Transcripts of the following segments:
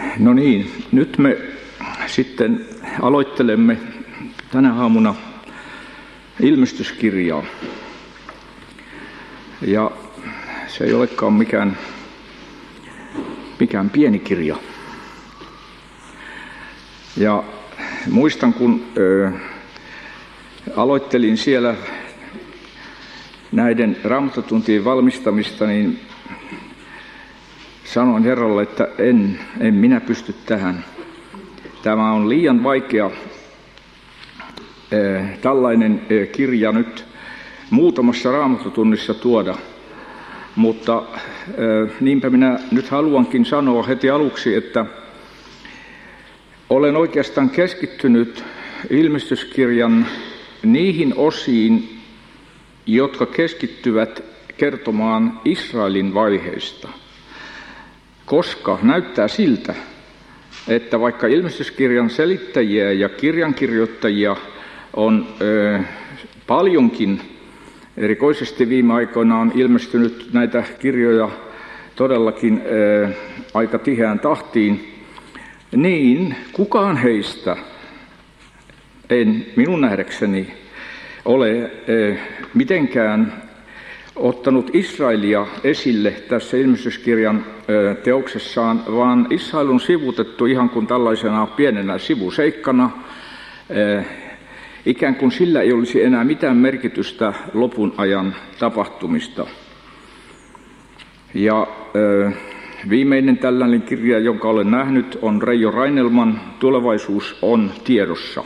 No niin, nyt me sitten aloittelemme tänä aamuna ilmestyskirjaa. Ja se ei olekaan mikään pieni kirja. Ja muistan, kun aloittelin siellä näiden raamattotuntien valmistamista, niin sanoin Herralle, että en minä pysty tähän. Tämä on liian vaikea tällainen kirja nyt muutamassa raamattotunnissa tuoda. Mutta niinpä minä nyt haluankin sanoa heti aluksi, että olen oikeastaan keskittynyt ilmestyskirjan niihin osiin, jotka keskittyvät kertomaan Israelin vaiheista. Koska näyttää siltä, että vaikka ilmestyskirjan selittäjiä ja kirjankirjoittajia on paljonkin, erikoisesti viime aikoina on ilmestynyt näitä kirjoja todellakin aika tiheään tahtiin, niin kukaan heistä en minun nähdäkseni ole mitenkään ottanut Israelia esille tässä ilmestyskirjan teoksessaan, vaan Israel on sivuutettu ihan kuin tällaisena pienenä sivuseikkana, ikään kuin sillä ei olisi enää mitään merkitystä lopun ajan tapahtumista. Ja viimeinen tällainen kirja, jonka olen nähnyt, on Reijo Rainelman Tulevaisuus on tiedossa.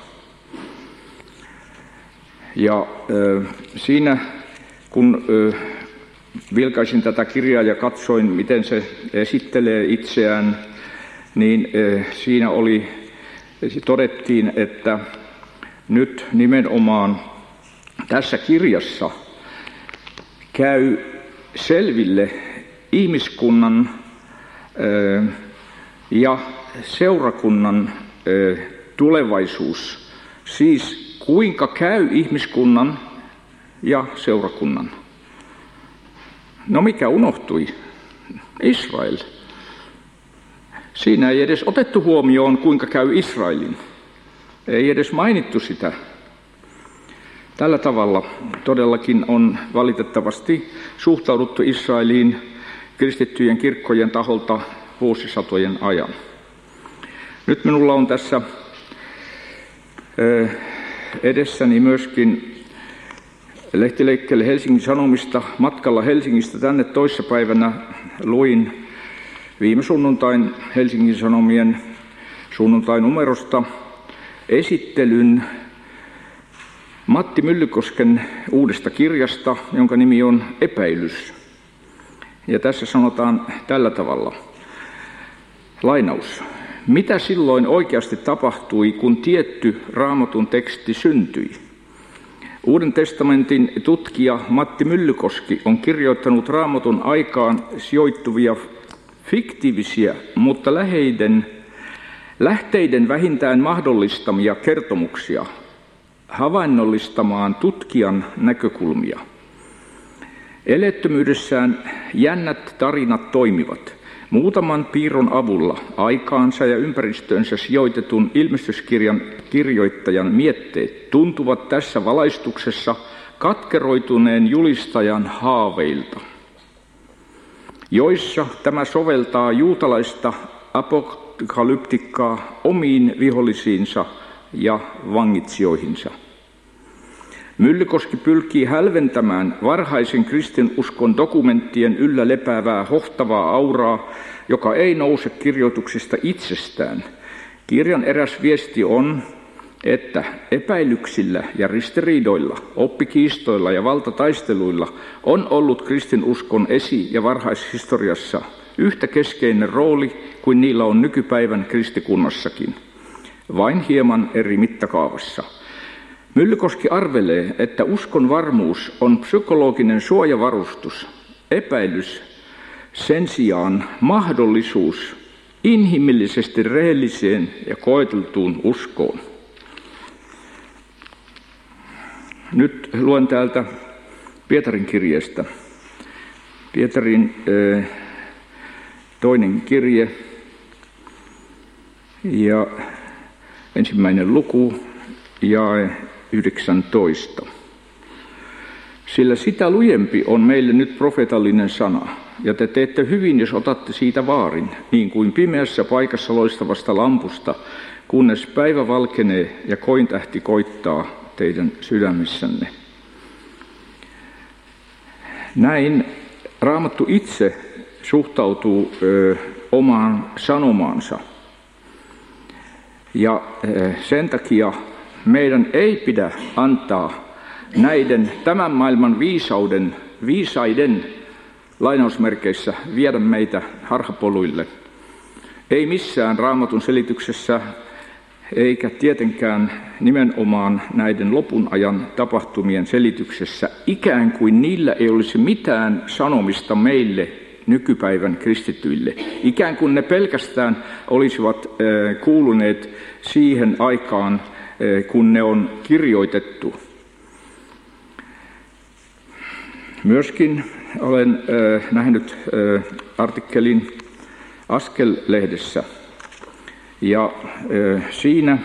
Ja siinä kun vilkaisin tätä kirjaa ja katsoin, miten se esittelee itseään, niin siinä todettiin, että nyt nimenomaan tässä kirjassa käy selville ihmiskunnan ja seurakunnan tulevaisuus. Siis kuinka käy ihmiskunnan ja seurakunnan. No mikä unohtui? Israel. Siinä ei edes otettu huomioon, kuinka käy Israelin. Ei edes mainittu sitä. Tällä tavalla todellakin on valitettavasti suhtauduttu Israeliin kristittyjen kirkkojen taholta vuosisatojen ajan. Nyt minulla on tässä edessäni myöskin lehtileikkeelle Helsingin Sanomista. Matkalla Helsingistä tänne toissapäivänä luin viime sunnuntain Helsingin Sanomien sunnuntai-numerosta esittelyn Matti Myllykosken uudesta kirjasta, jonka nimi on Epäilys. Ja tässä sanotaan tällä tavalla. Lainaus. Mitä silloin oikeasti tapahtui, kun tietty Raamatun teksti syntyi? Uuden testamentin tutkija Matti Myllykoski on kirjoittanut Raamatun aikaan sijoittuvia fiktiivisiä, mutta lähteiden vähintään mahdollistamia kertomuksia havainnollistamaan tutkijan näkökulmia. Eleettömyydessään jännät tarinat toimivat. Muutaman piirron avulla aikaansa ja ympäristöönsä sijoitetun ilmestyskirjan kirjoittajan mietteet tuntuvat tässä valaistuksessa katkeroituneen julistajan haaveilta, joissa tämä soveltaa juutalaista apokalyptikkaa omiin vihollisiinsa ja vangitsijoihinsa. Myllykoski pyrkii hälventämään varhaisen kristinuskon dokumenttien yllä lepäävää hohtavaa auraa, joka ei nouse kirjoituksista itsestään. Kirjan eräs viesti on, että epäilyksillä ja ristiriidoilla, oppikiistoilla ja valtataisteluilla on ollut kristinuskon esi- ja varhaishistoriassa yhtä keskeinen rooli kuin niillä on nykypäivän kristikunnassakin, vain hieman eri mittakaavassa. Myllykoski arvelee, että uskon varmuus on psykologinen suojavarustus, epäilys sen sijaan mahdollisuus inhimillisesti rehelliseen ja koeteltuun uskoon. Nyt luen täältä Pietarin kirjeestä. Pietarin toinen kirje, Ja ensimmäinen luku, jae 19. Sillä sitä lujempi on meille nyt profeetallinen sana, ja te teette hyvin, jos otatte siitä vaarin, niin kuin pimeässä paikassa loistavasta lampusta, kunnes päivä valkenee ja kointähti koittaa teidän sydämissänne. Näin Raamattu itse suhtautuu omaan sanomaansa. Ja sen takia meidän ei pidä antaa näiden tämän maailman viisaiden lainausmerkeissä viedä meitä harhapoluille. Ei missään Raamatun selityksessä eikä tietenkään nimenomaan näiden lopun ajan tapahtumien selityksessä, ikään kuin niillä ei olisi mitään sanomista meille nykypäivän kristityille. Ikään kuin ne pelkästään olisivat kuuluneet siihen aikaan, kun ne on kirjoitettu. Myöskin olen nähnyt artikkelin Askel-lehdessä, ja siinä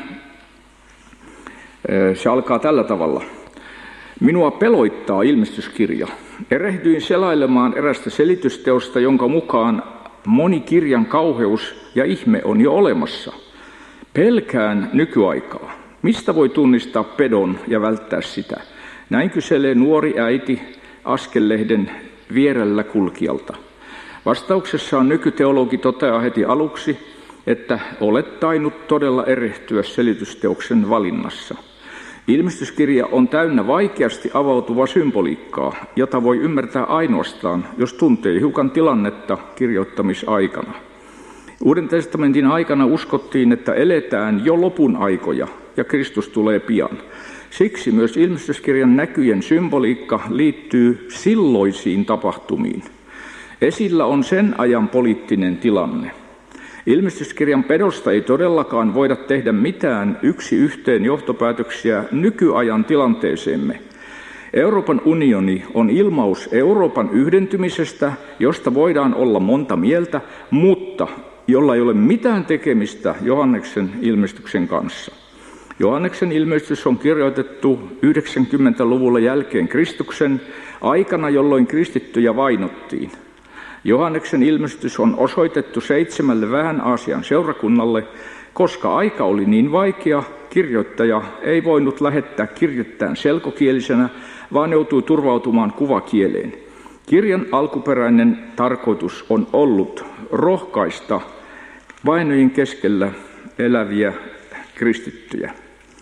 se alkaa tällä tavalla. Minua peloittaa ilmestyskirja. Erehdyin selailemaan erästä selitysteosta, jonka mukaan moni kirjan kauheus ja ihme on jo olemassa. Pelkään nykyaikaa. Mistä voi tunnistaa pedon ja välttää sitä? Näin kyselee nuori äiti Askel-lehden vierellä kulkijalta. Vastauksessaan nykyteologi toteaa heti aluksi, että olet tainnut todella erehtyä selitysteoksen valinnassa. Ilmestyskirja on täynnä vaikeasti avautuvaa symboliikkaa, jota voi ymmärtää ainoastaan, jos tuntee hiukan tilannetta kirjoittamisaikana. Uuden testamentin aikana uskottiin, että eletään jo lopun aikoja ja Kristus tulee pian. Siksi myös ilmestyskirjan näkyjen symboliikka liittyy silloisiin tapahtumiin. Esillä on sen ajan poliittinen tilanne. Ilmestyskirjan pedosta ei todellakaan voida tehdä mitään yksi yhteen johtopäätöksiä nykyajan tilanteeseemme. Euroopan unioni on ilmaus Euroopan yhdentymisestä, josta voidaan olla monta mieltä, mutta jolla ei ole mitään tekemistä Johanneksen ilmestyksen kanssa. Johanneksen ilmestys on kirjoitettu 90-luvulla jälkeen Kristuksen, aikana jolloin kristittyjä vainottiin. Johanneksen ilmestys on osoitettu 7 vähän Aasian seurakunnalle, koska aika oli niin vaikea, kirjoittaja ei voinut lähettää kirjetään selkokielisenä, vaan joutui turvautumaan kuvakieleen. Kirjan alkuperäinen tarkoitus on ollut rohkaista vainojen keskellä eläviä kristittyjä.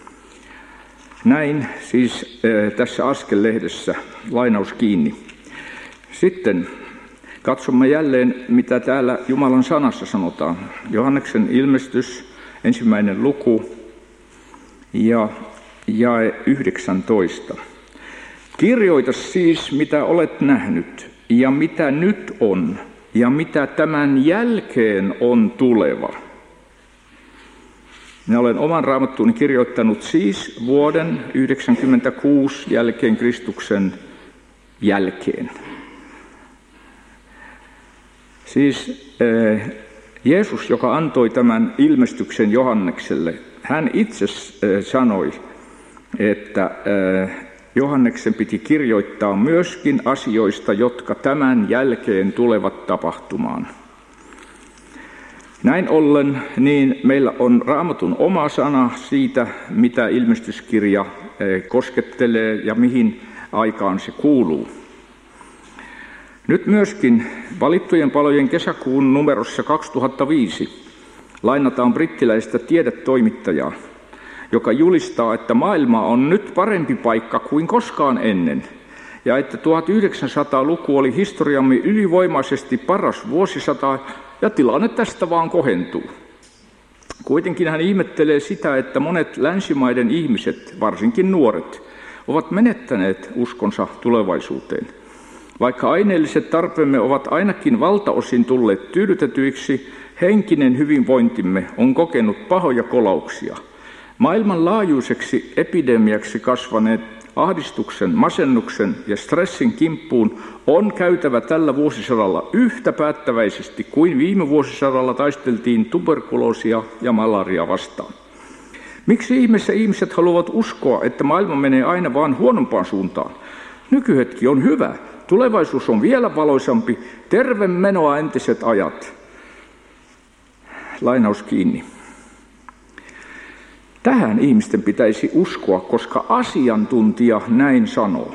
Näin siis tässä Askel-lehdessä lainaus kiinni. Sitten katsomme jälleen, mitä täällä Jumalan sanassa sanotaan. Johanneksen ilmestys, 1. luku ja jae 19. Kirjoita siis, mitä olet nähnyt ja mitä nyt on ja mitä tämän jälkeen on tuleva. Minä olen oman raamattuni kirjoittanut siis vuoden 1996 jälkeen Kristuksen jälkeen. Siis Jeesus, joka antoi tämän ilmestyksen Johannekselle, hän itse sanoi, että Johanneksen piti kirjoittaa myöskin asioista, jotka tämän jälkeen tulevat tapahtumaan. Näin ollen niin meillä on Raamatun oma sana siitä, mitä ilmestyskirja koskettelee ja mihin aikaan se kuuluu. Nyt myöskin Valittujen palojen kesäkuun numerossa 2005 lainataan brittiläistä tiedetoimittajaa, joka julistaa, että maailma on nyt parempi paikka kuin koskaan ennen, ja että 1900-luku oli historiamme ylivoimaisesti paras vuosisata, ja tilanne tästä vaan kohentuu. Kuitenkin hän ihmettelee sitä, että monet länsimaiden ihmiset, varsinkin nuoret, ovat menettäneet uskonsa tulevaisuuteen. Vaikka aineelliset tarpeemme ovat ainakin valtaosin tulleet tyydytetyiksi, henkinen hyvinvointimme on kokenut pahoja kolauksia. Maailmanlaajuiseksi epidemiaksi kasvaneet ahdistuksen, masennuksen ja stressin kimppuun on käytävä tällä vuosisadalla yhtä päättäväisesti kuin viime vuosisadalla taisteltiin tuberkuloosia ja malariaa vastaan. Miksi ihmeessä ihmiset haluavat uskoa, että maailma menee aina vaan huonompaan suuntaan? Nykyhetki on hyvä, tulevaisuus on vielä valoisampi, terve menoa entiset ajat. Lainaus kiinni. Tähän ihmisten pitäisi uskoa, koska asiantuntija näin sanoo.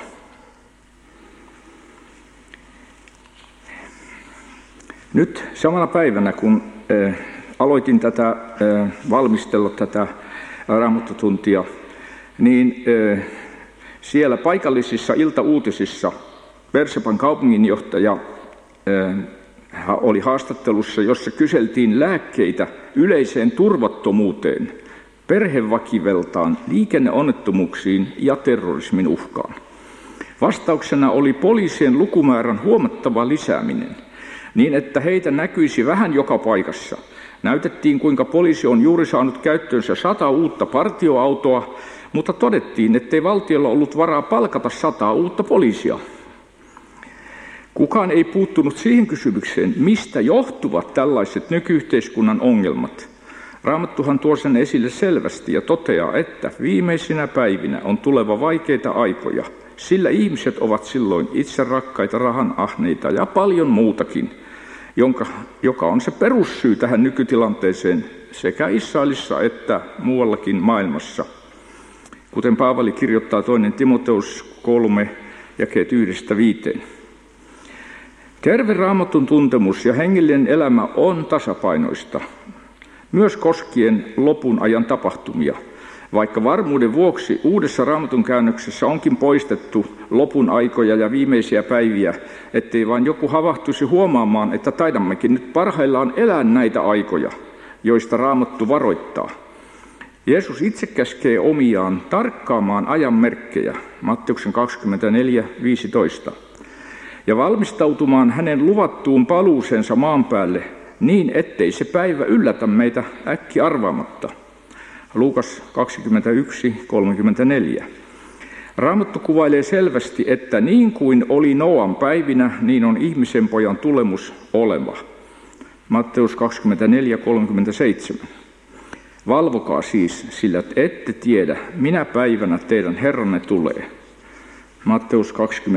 Nyt samana päivänä, kun aloitin valmistella tätä Raamattotuntia, niin siellä paikallisissa iltauutisissa Beerseban kaupunginjohtaja oli haastattelussa, jossa kyseltiin lääkkeitä yleiseen turvattomuuteen, perheväkivaltaan, liikenneonnettomuuksiin ja terrorismin uhkaan. Vastauksena oli poliisien lukumäärän huomattava lisääminen, niin että heitä näkyisi vähän joka paikassa. Näytettiin, kuinka poliisi on juuri saanut käyttöönsä 100 uutta partioautoa, mutta todettiin, ettei valtiolla ollut varaa palkata 100 uutta poliisia. Kukaan ei puuttunut siihen kysymykseen, mistä johtuvat tällaiset nykyyhteiskunnan ongelmat. Raamattuhan tuo sen esille selvästi ja toteaa, että viimeisinä päivinä on tuleva vaikeita aikoja, sillä ihmiset ovat silloin itse rakkaita, rahan ahneita ja paljon muutakin, joka on se perussyy tähän nykytilanteeseen sekä Israelissa että muuallakin maailmassa. Kuten Paavali kirjoittaa 2. Timoteus 3, jakeet 1-5. Terve Raamatun tuntemus ja hengellinen elämä on tasapainoista, myös koskien lopun ajan tapahtumia, vaikka varmuuden vuoksi uudessa Raamatun käännöksessä onkin poistettu lopun aikoja ja viimeisiä päiviä, ettei vain joku havahtuisi huomaamaan, että taidammekin nyt parhaillaan elää näitä aikoja, joista Raamattu varoittaa. Jeesus itse käskee omiaan tarkkaamaan ajan merkkejä, Matteuksen 24:15, ja valmistautumaan hänen luvattuun paluuseensa maan päälle niin, ettei se päivä yllätä meitä äkki arvaamatta. Luukas 21:34. Raamattu kuvailee selvästi, että niin kuin oli Noan päivinä, niin on ihmisen pojan tulemus oleva. Matteus 24:37. Valvokaa siis, sillä ette tiedä, minä päivänä teidän Herranne tulee. Matteus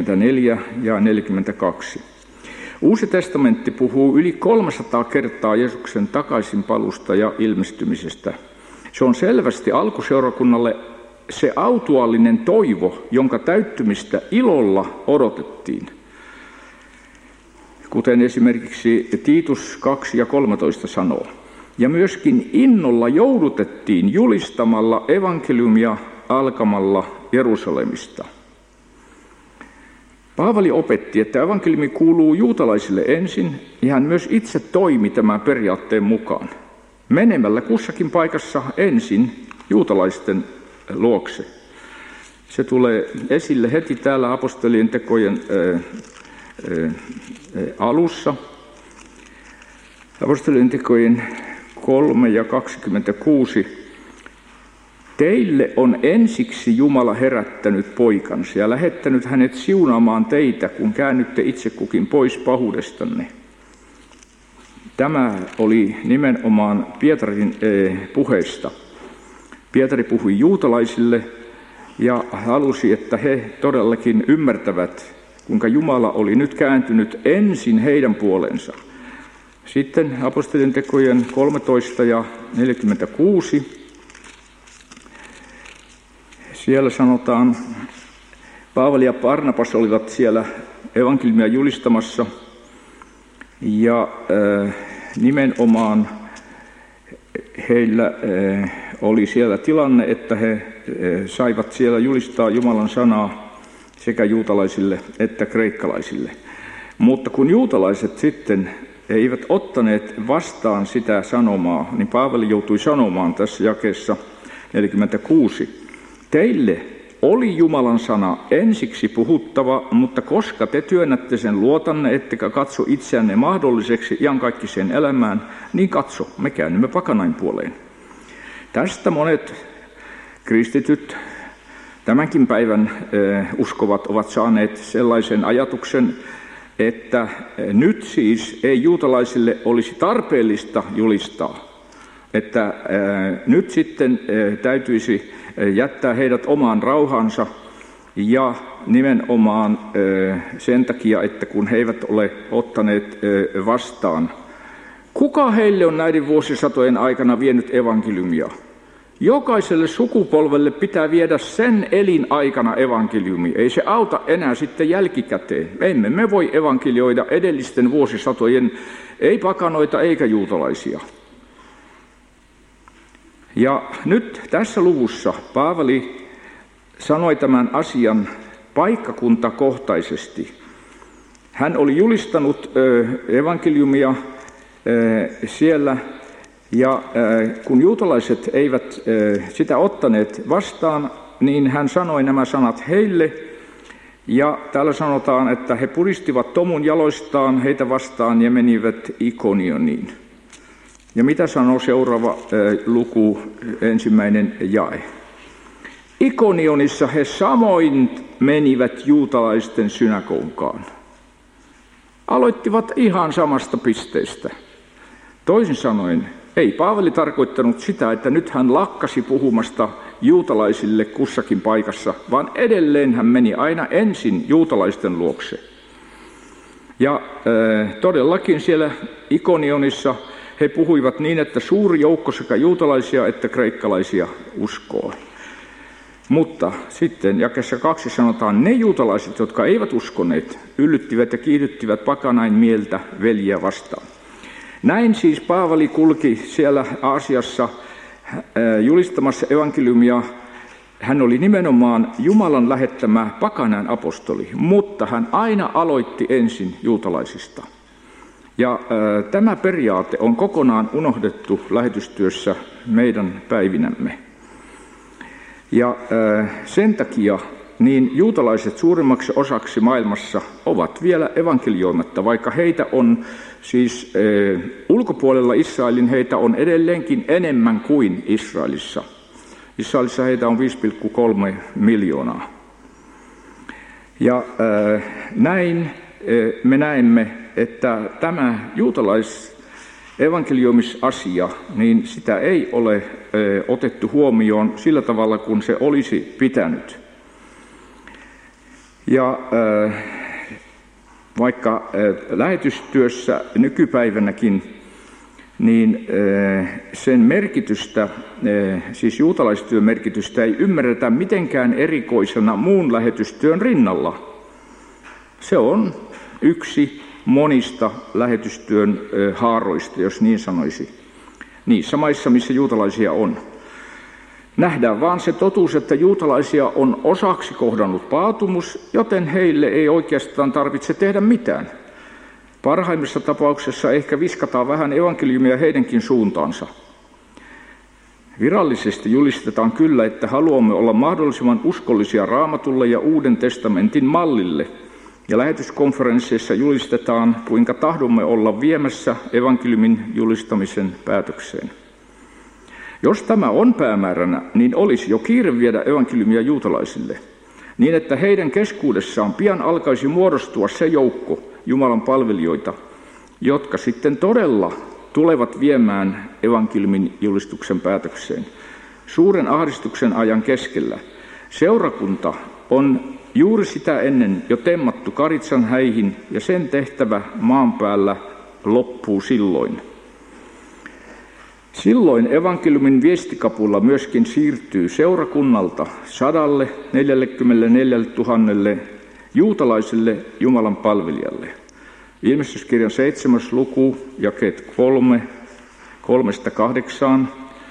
24:42. Uusi testamentti puhuu yli 300 kertaa Jeesuksen takaisinpalusta ja ilmestymisestä. Se on selvästi alkuseurakunnalle se autuaallinen toivo, jonka täyttymistä ilolla odotettiin. Kuten esimerkiksi Tiitus 2:13 sanoo. Ja myöskin innolla joudutettiin julistamalla evankeliumia alkamalla Jerusalemista. Paavali opetti, että evankeliumi kuuluu juutalaisille ensin, ja hän myös itse toimi tämän periaatteen mukaan, menemällä kussakin paikassa ensin juutalaisten luokse. Se tulee esille heti täällä apostolien tekojen alussa. Apostolien tekojen 3:26. Teille on ensiksi Jumala herättänyt poikansa ja lähettänyt hänet siunaamaan teitä, kun käännytte itse kukin pois pahuudestanne. Tämä oli nimenomaan Pietarin puheista. Pietari puhui juutalaisille ja halusi, että he todellakin ymmärtävät, kuinka Jumala oli nyt kääntynyt ensin heidän puolensa. Sitten apostolien tekojen 13:46. Siellä sanotaan, Paavali ja Barnabas olivat siellä evankeliumia julistamassa ja nimenomaan heillä oli siellä tilanne, että he saivat siellä julistaa Jumalan sanaa sekä juutalaisille että kreikkalaisille. Mutta kun juutalaiset sitten eivät ottaneet vastaan sitä sanomaa, niin Paavali joutui sanomaan tässä jakeessa 46. Teille oli Jumalan sana ensiksi puhuttava, mutta koska te työnnätte sen luotanne, ettekä katso itseänne mahdolliseksi iankaikkiseen elämään, niin katso, me käännymme pakanain puoleen. Tästä monet kristityt Tämänkin päivän uskovat ovat saaneet sellaisen ajatuksen, että nyt siis ei juutalaisille olisi tarpeellista julistaa, että nyt sitten täytyisi jättää heidät omaan rauhansa ja nimenomaan sen takia, että kun he eivät ole ottaneet vastaan. Kuka heille on näiden vuosisatojen aikana vienyt evankeliumia? Jokaiselle sukupolvelle pitää viedä sen elinaikana evankeliumi. Ei se auta enää sitten jälkikäteen. Emme me voi evankelioida edellisten vuosisatojen, ei pakanoita eikä juutalaisia. Ja nyt tässä luvussa Paavali sanoi tämän asian paikkakuntakohtaisesti. Hän oli julistanut evankeliumia siellä, ja kun juutalaiset eivät sitä ottaneet vastaan, niin hän sanoi nämä sanat heille. Ja täällä sanotaan, että he puristivat tomun jaloistaan heitä vastaan ja menivät Ikonioniin. Ja mitä sanoo seuraava luku, 1. jae? Ikonionissa he samoin menivät juutalaisten synagogaan. Aloittivat ihan samasta pisteestä. Toisin sanoen, ei Paavali tarkoittanut sitä, että nyt hän lakkasi puhumasta juutalaisille kussakin paikassa, vaan edelleen hän meni aina ensin juutalaisten luokse. Ja todellakin siellä Ikonionissa he puhuivat niin, että suuri joukko sekä juutalaisia että kreikkalaisia uskoo. Mutta sitten jakeessa 2 sanotaan, ne juutalaiset, jotka eivät uskoneet, yllyttivät ja kiihdyttivät pakanain mieltä veljiä vastaan. Näin siis Paavali kulki siellä Aasiassa julistamassa evankeliumia. Hän oli nimenomaan Jumalan lähettämä pakanain apostoli, mutta hän aina aloitti ensin juutalaisista. Ja tämä periaate on kokonaan unohdettu lähetystyössä meidän päivinämme. Ja sen takia niin juutalaiset suurimmaksi osaksi maailmassa ovat vielä evankelioimatta, vaikka heitä on siis ulkopuolella Israelin, heitä on edelleenkin enemmän kuin Israelissa. Israelissa heitä on 5,3 miljoonaa. Ja näin me näemme, että tämä juutalaisevankelioimisasia, niin sitä ei ole otettu huomioon sillä tavalla, kun se olisi pitänyt. Ja vaikka lähetystyössä nykypäivänäkin, niin sen merkitystä, siis juutalaistyön merkitystä ei ymmärretä mitenkään erikoisena muun lähetystyön rinnalla. Se on yksi monista lähetystyön haaroista, jos niin sanoisi, niissä maissa, missä juutalaisia on. Nähdään vaan se totuus, että juutalaisia on osaksi kohdannut paatumus, joten heille ei oikeastaan tarvitse tehdä mitään. Parhaimmissa tapauksessa ehkä viskataan vähän evankeliumia heidänkin suuntaansa. Virallisesti julistetaan kyllä, että haluamme olla mahdollisimman uskollisia Raamatulle ja Uuden testamentin mallille. Ja lähetyskonferensseissa julistetaan, kuinka tahdomme olla viemässä evankeliumin julistamisen päätökseen. Jos tämä on päämääränä, niin olisi jo kiire viedä evankeliumia juutalaisille, niin että heidän keskuudessaan pian alkaisi muodostua se joukko Jumalan palvelijoita, jotka sitten todella tulevat viemään evankeliumin julistuksen päätökseen. Suuren ahdistuksen ajan keskellä seurakunta on juuri sitä ennen jo temmattu karitsan häihin, ja sen tehtävä maan päällä loppuu silloin. Silloin evankeliumin viestikapulla myöskin siirtyy seurakunnalta 144 000 juutalaiselle Jumalan palvelijalle. Ilmestyskirjan 7. luku, jakeet 3-8,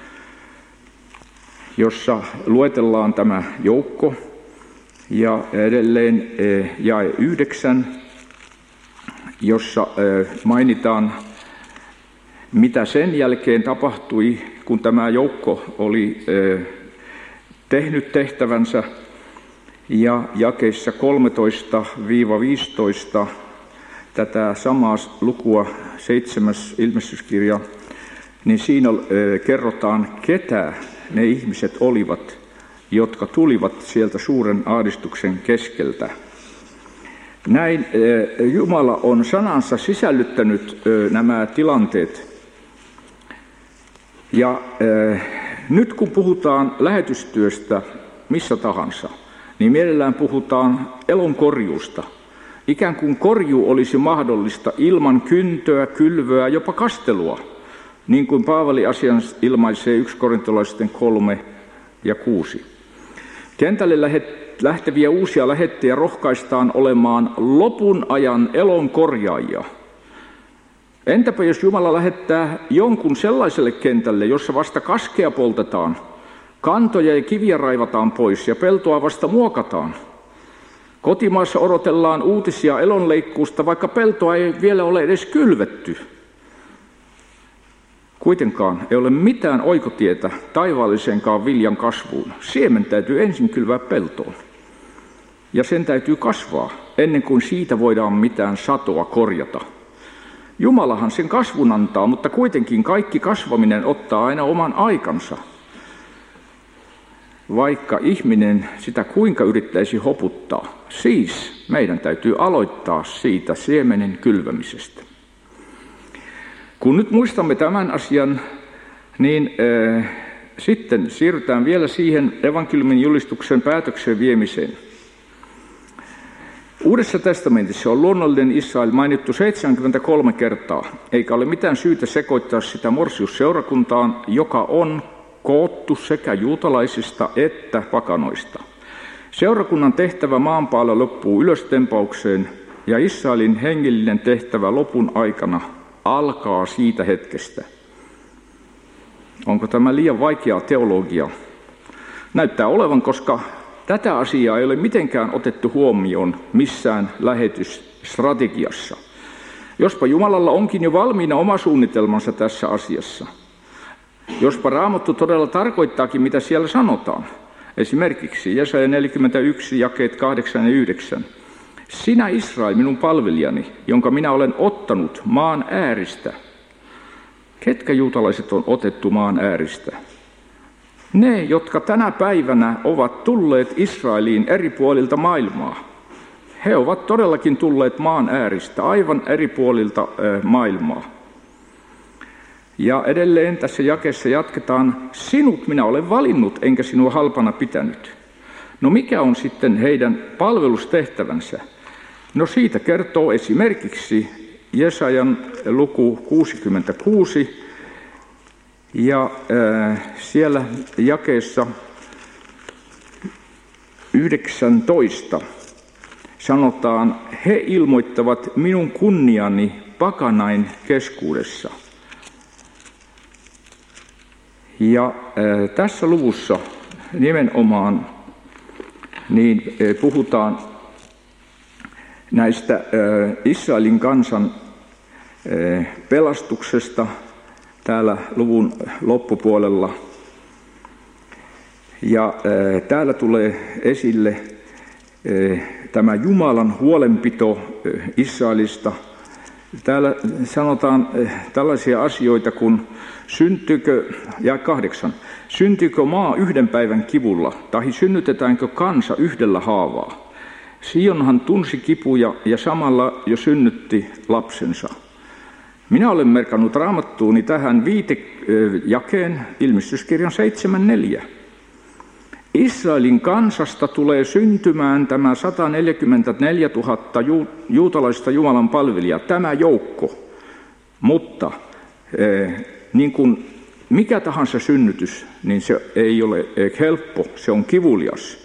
jossa luetellaan tämä joukko, ja edelleen jae 9, jossa mainitaan, mitä sen jälkeen tapahtui, kun tämä joukko oli tehnyt tehtävänsä, ja jakeissa 13-15 tätä samaa lukua, 7. ilmestyskirja, niin siinä kerrotaan, ketä ne ihmiset olivat, jotka tulivat sieltä suuren ahdistuksen keskeltä. Näin Jumala on sanansa sisällyttänyt nämä tilanteet. Ja nyt kun puhutaan lähetystyöstä missä tahansa, niin mielellään puhutaan elonkorjuusta. Ikään kuin korjuu olisi mahdollista ilman kyntöä, kylvöä, jopa kastelua, niin kuin Paavali asian ilmaisee 1 Korintolaisten 3:6. Kentälle lähteviä uusia lähettejä rohkaistaan olemaan lopun ajan elonkorjaajia. Entäpä jos Jumala lähettää jonkun sellaiselle kentälle, jossa vasta kaskea poltetaan, kantoja ja kiviä raivataan pois ja peltoa vasta muokataan? Kotimaassa odotellaan uutisia elonleikkuusta, vaikka peltoa ei vielä ole edes kylvetty. Kuitenkaan ei ole mitään oikotietä taivaalliseenkaan viljan kasvuun. Siemen täytyy ensin kylvää peltoon. Ja sen täytyy kasvaa, ennen kuin siitä voidaan mitään satoa korjata. Jumalahan sen kasvun antaa, mutta kuitenkin kaikki kasvaminen ottaa aina oman aikansa. Vaikka ihminen sitä kuinka yrittäisi hoputtaa. Siis meidän täytyy aloittaa siitä siemenen kylvämisestä. Kun nyt muistamme tämän asian, niin sitten siirrytään vielä siihen evankeliumin julistuksen päätökseen viemiseen. Uudessa testamentissa on luonnollinen Israel mainittu 73 kertaa, eikä ole mitään syytä sekoittaa sitä Morsius-seurakuntaan, joka on koottu sekä juutalaisista että pakanoista. Seurakunnan tehtävä maan päällä loppuu ylöstempaukseen, ja Israelin hengellinen tehtävä lopun aikana alkaa siitä hetkestä. Onko tämä liian vaikeaa teologiaa? Näyttää olevan, koska tätä asiaa ei ole mitenkään otettu huomioon missään lähetysstrategiassa. Jospa Jumalalla onkin jo valmiina oma suunnitelmansa tässä asiassa. Jospa Raamattu todella tarkoittaakin, mitä siellä sanotaan. Esimerkiksi Jesaja 41, jakeet 8 ja 9. Sinä Israel, minun palvelijani, jonka minä olen ottanut maan ääristä. Ketkä juutalaiset on otettu maan ääristä? Ne, jotka tänä päivänä ovat tulleet Israeliin eri puolilta maailmaa. He ovat todellakin tulleet maan ääristä, aivan eri puolilta maailmaa. Ja edelleen tässä jakeessa jatketaan, sinut minä olen valinnut, enkä sinua halpana pitänyt. No mikä on sitten heidän palvelustehtävänsä? No siitä kertoo esimerkiksi Jesajan luku 66, ja siellä jakeessa 19 sanotaan, he ilmoittavat minun kunniani pakanain keskuudessa. Ja tässä luvussa nimenomaan niin puhutaan näistä Israelin kansan pelastuksesta täällä luvun loppupuolella. Ja täällä tulee esille tämä Jumalan huolenpito Israelista. Täällä sanotaan tällaisia asioita kuin ja 8. Syntyykö maa yhden päivän kivulla, tai synnytetäänkö kansa yhdellä haavaa? Sionhan tunsi kipuja ja samalla jo synnytti lapsensa. Minä olen merkannut raamattuuni tähän viitejakeen ilmestyskirjan 7:4. Israelin kansasta tulee syntymään tämä 144 000 juutalaista Jumalan palvelijaa, tämä joukko. Mutta niin kuin mikä tahansa synnytys, niin se ei ole helppo, se on kivulias.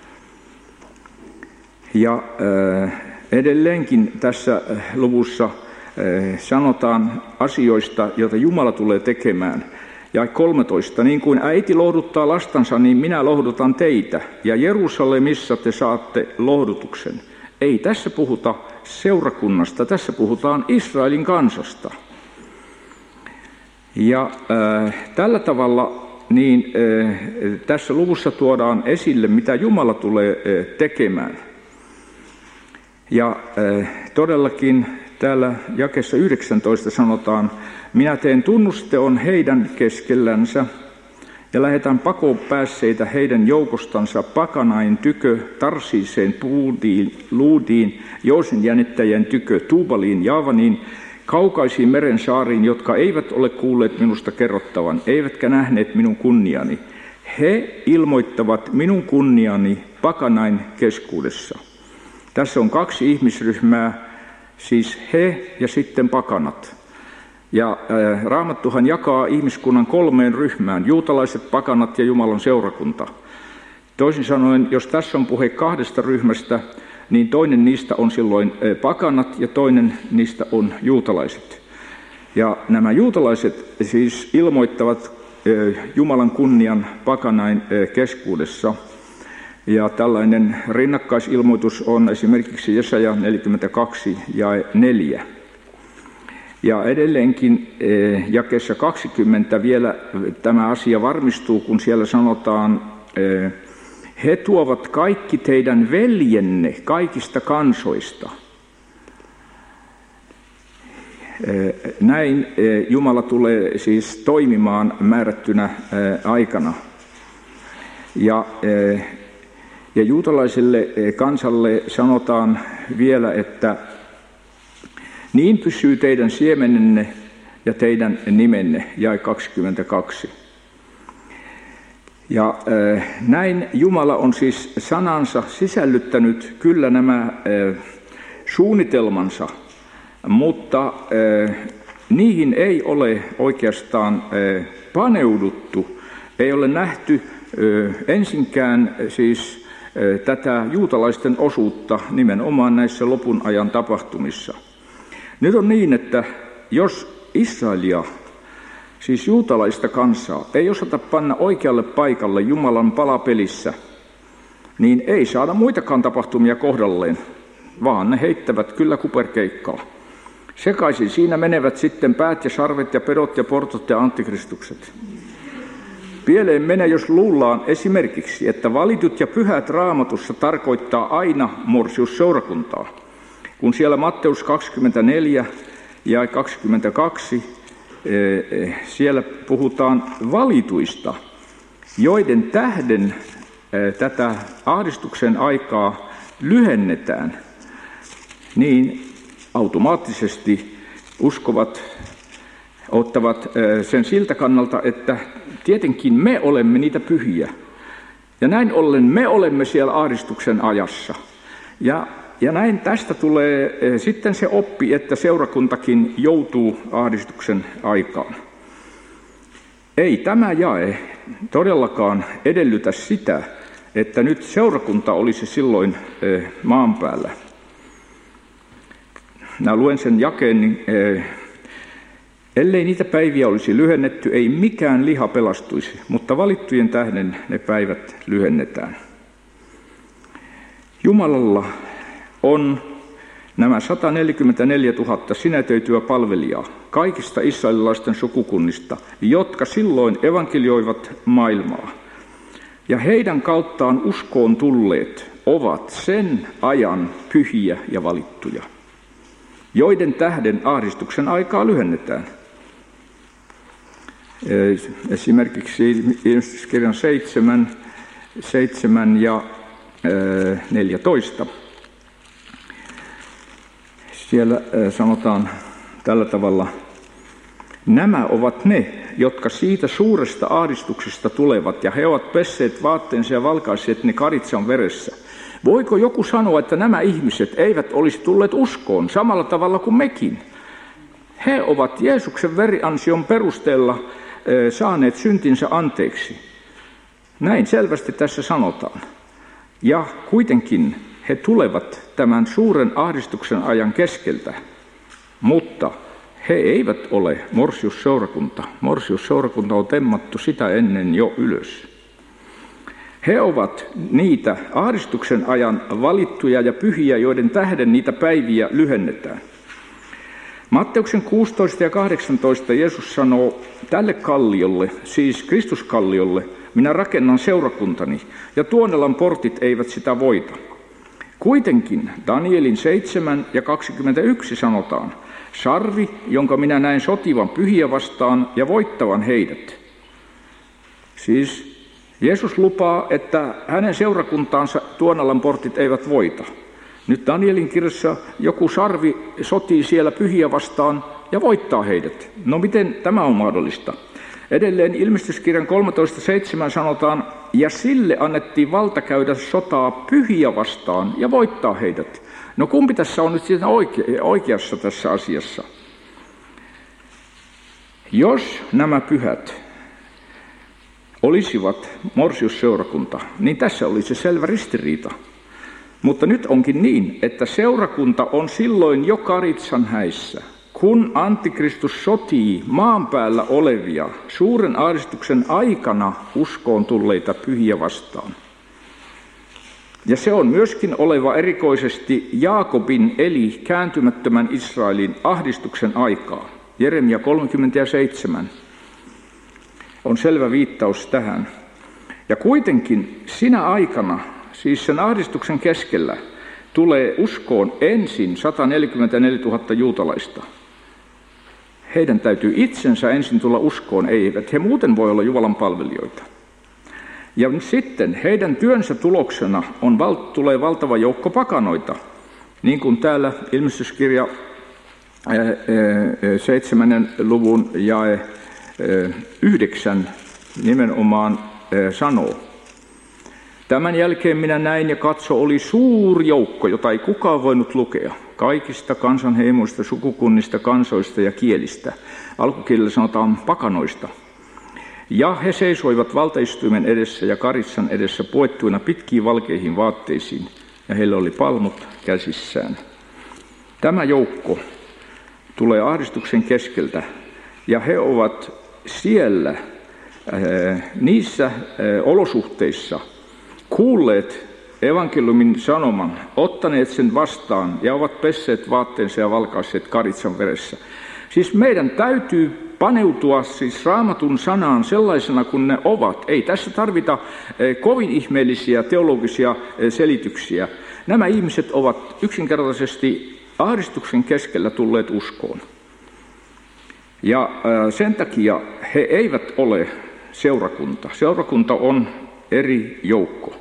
Ja edelleenkin tässä luvussa sanotaan asioista, joita Jumala tulee tekemään. Ja 13, niin kuin äiti lohduttaa lastansa, niin minä lohdutan teitä, ja Jerusalemissa te saatte lohdutuksen. Ei tässä puhuta seurakunnasta, tässä puhutaan Israelin kansasta. Ja tällä tavalla niin tässä luvussa tuodaan esille, mitä Jumala tulee tekemään. Ja todellakin täällä jakeessa 19 sanotaan, minä teen tunnusteon heidän keskellänsä ja lähetän pakoon päässeitä heidän joukostansa Pakanain tykö, Tarsiiseen, Luudiin, Joosin jännittäjän tykö, Tuubaliin, Jaavaniin, kaukaisiin meren saariin, jotka eivät ole kuulleet minusta kerrottavan, eivätkä nähneet minun kunniani. He ilmoittavat minun kunniani Pakanain keskuudessa. Tässä on 2 ihmisryhmää, siis he ja sitten pakanat. Ja Raamattuhan jakaa ihmiskunnan 3 ryhmään, juutalaiset, pakanat ja Jumalan seurakunta. Toisin sanoen, jos tässä on puhe 2 ryhmästä, niin toinen niistä on silloin pakanat ja toinen niistä on juutalaiset. Ja nämä juutalaiset siis ilmoittavat Jumalan kunnian Pakanain keskuudessa. Ja tällainen rinnakkaisilmoitus on esimerkiksi Jesaja 42 ja 4. Ja edelleenkin jakeessa 20 vielä tämä asia varmistuu, kun siellä sanotaan, he tuovat kaikki teidän veljenne kaikista kansoista. Näin Jumala tulee siis toimimaan määrättynä aikana. Ja juutalaiselle kansalle sanotaan vielä, että niin pysyy teidän siemenenne ja teidän nimenne, jae 22. Ja näin Jumala on siis sanansa sisällyttänyt kyllä nämä suunnitelmansa, mutta niihin ei ole oikeastaan paneuduttu, ei ole nähty ensinkään siis tätä juutalaisten osuutta nimenomaan näissä lopun ajan tapahtumissa. Nyt on niin, että jos Israelia, siis juutalaista kansaa, ei osata panna oikealle paikalle Jumalan palapelissä, niin ei saada muitakaan tapahtumia kohdalleen, vaan ne heittävät kyllä kuperkeikkaa. Sekaisin siinä menevät sitten päät ja sarvet ja pedot ja portot ja antikristukset. Pieleen menee, jos luullaan esimerkiksi, että valitut ja pyhät Raamatussa tarkoittaa aina morsiusseurakuntaa. Kun siellä Matteus 24 ja 22, siellä puhutaan valituista, joiden tähden tätä ahdistuksen aikaa lyhennetään, niin automaattisesti uskovat ottavat sen siltä kannalta, että tietenkin me olemme niitä pyhiä. Ja näin ollen me olemme siellä ahdistuksen ajassa. Ja näin tästä tulee sitten se oppi, että seurakuntakin joutuu ahdistuksen aikaan. Ei tämä jae todellakaan edellytä sitä, että nyt seurakunta olisi silloin maan päällä. Minä luen sen jakeen, niin ellei niitä päiviä olisi lyhennetty, ei mikään liha pelastuisi, mutta valittujen tähden ne päivät lyhennetään. Jumalalla on nämä 144 000 sinetöityä palvelijaa kaikista israelilaisten sukukunnista, jotka silloin evankelioivat maailmaa. Ja heidän kauttaan uskoon tulleet ovat sen ajan pyhiä ja valittuja, joiden tähden ahdistuksen aikaa lyhennetään. Esimerkiksi Ilmestyskirjan 7 ja 14. Siellä sanotaan tällä tavalla, nämä ovat ne, jotka siitä suuresta ahdistuksesta tulevat, ja he ovat pesseet vaatteensa ja valkaisseet ne karitsan veressä. Voiko joku sanoa, että nämä ihmiset eivät olisi tulleet uskoon samalla tavalla kuin mekin? He ovat Jeesuksen veriansion perusteella saaneet syntinsä anteeksi. Näin selvästi tässä sanotaan. Ja kuitenkin he tulevat tämän suuren ahdistuksen ajan keskeltä, mutta he eivät ole morsiusseurakunta. Morsiusseurakunta on temmattu sitä ennen jo ylös. He ovat niitä ahdistuksen ajan valittuja ja pyhiä, joiden tähden niitä päiviä lyhennetään. Matteuksen 16 ja 18 Jeesus sanoo, tälle kalliolle, siis Kristuskalliolle, minä rakennan seurakuntani, ja Tuonelan portit eivät sitä voita. Kuitenkin Danielin 7 ja 21 sanotaan, sarvi, jonka minä näin sotivan pyhiä vastaan ja voittavan heidät. Siis Jeesus lupaa, että hänen seurakuntaansa Tuonalan portit eivät voita. Nyt Danielin kirjassa joku sarvi sotii siellä pyhiä vastaan ja voittaa heidät. No miten tämä on mahdollista? Edelleen Ilmestyskirjan 13.7 sanotaan, ja sille annettiin valta käydä sotaa pyhiä vastaan ja voittaa heidät. No kumpi tässä on nyt sitten oikeassa tässä asiassa? Jos nämä pyhät olisivat Morsiusseurakunta, niin tässä olisi selvä ristiriita. Mutta nyt onkin niin, että seurakunta on silloin jo karitsan häissä, kun Antikristus sotii maan päällä olevia suuren ahdistuksen aikana uskoon tulleita pyhiä vastaan. Ja se on myöskin oleva erikoisesti Jaakobin eli kääntymättömän Israelin ahdistuksen aikaa. Jeremia 37 on selvä viittaus tähän. Ja kuitenkin sinä aikana, siis sen ahdistuksen keskellä, tulee uskoon ensin 144 000 juutalaista. Heidän täytyy itsensä ensin tulla uskoon, eivät he muuten voi olla Jumalan palvelijoita. Ja sitten heidän työnsä tuloksena tulee valtava joukko pakanoita, niin kuin täällä Ilmestyskirja 7. luvun jae 9 nimenomaan sanoo. Tämän jälkeen minä näin ja katso, oli suuri joukko, jota ei kukaan voinut lukea, kaikista kansanheimoista, sukukunnista, kansoista ja kielistä. Alkukielellä sanotaan pakanoista. Ja he seisoivat valtaistuimen edessä ja karitsan edessä puettuina pitkiin valkeihin vaatteisiin, ja heillä oli palmut käsissään. Tämä joukko tulee ahdistuksen keskeltä, ja he ovat siellä niissä olosuhteissa kuulleet evankeliumin sanoman, ottaneet sen vastaan ja ovat pesseet vaatteensa ja valkaisseet karitsan veressä. Siis meidän täytyy paneutua siis Raamatun sanaan sellaisena kuin ne ovat. Ei tässä tarvita kovin ihmeellisiä teologisia selityksiä. Nämä ihmiset ovat yksinkertaisesti ahdistuksen keskellä tulleet uskoon. Ja sen takia he eivät ole seurakunta. Seurakunta on eri joukko.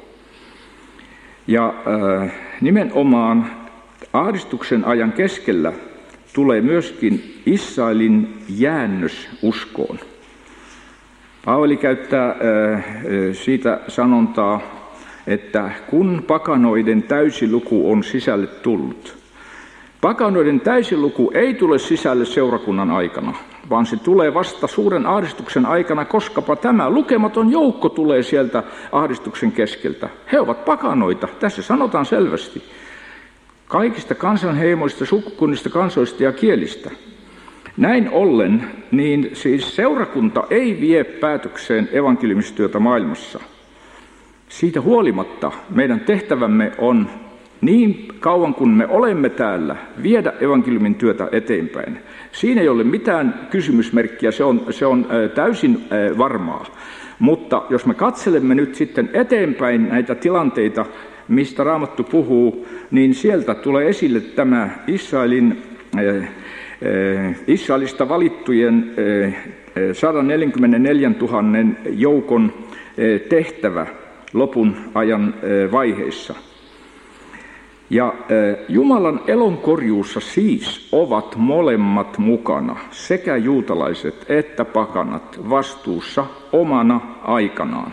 Ja nimenomaan ahdistuksen ajan keskellä tulee myöskin Israelin jäännös uskoon. Paavali käyttää siitä sanontaa, että kun pakanoiden täysiluku on sisälle tullut. Pakanoiden täysiluku ei tule sisälle seurakunnan aikana, vaan se tulee vasta suuren ahdistuksen aikana, koskapa tämä lukematon joukko tulee sieltä ahdistuksen keskeltä. He ovat pakanoita, tässä sanotaan selvästi. Kaikista kansanheimoista, sukukunnista, kansoista ja kielistä. Näin ollen, niin siis seurakunta ei vie päätökseen evankeliumistyötä maailmassa. Siitä huolimatta meidän tehtävämme on niin kauan kuin me olemme täällä viedä evankeliumin työtä eteenpäin. Siinä ei ole mitään kysymysmerkkiä, se on täysin varmaa. Mutta jos me katselemme nyt sitten eteenpäin näitä tilanteita, mistä Raamattu puhuu, niin sieltä tulee esille tämä Israelista valittujen 144 000 joukon tehtävä lopun ajan vaiheissa. Ja Jumalan elonkorjuussa siis ovat molemmat mukana, sekä juutalaiset että pakanat, vastuussa omana aikanaan.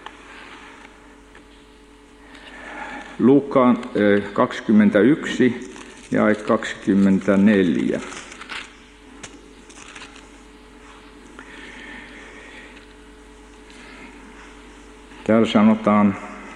Luukkaan 21 ja 24. Täällä sanotaan,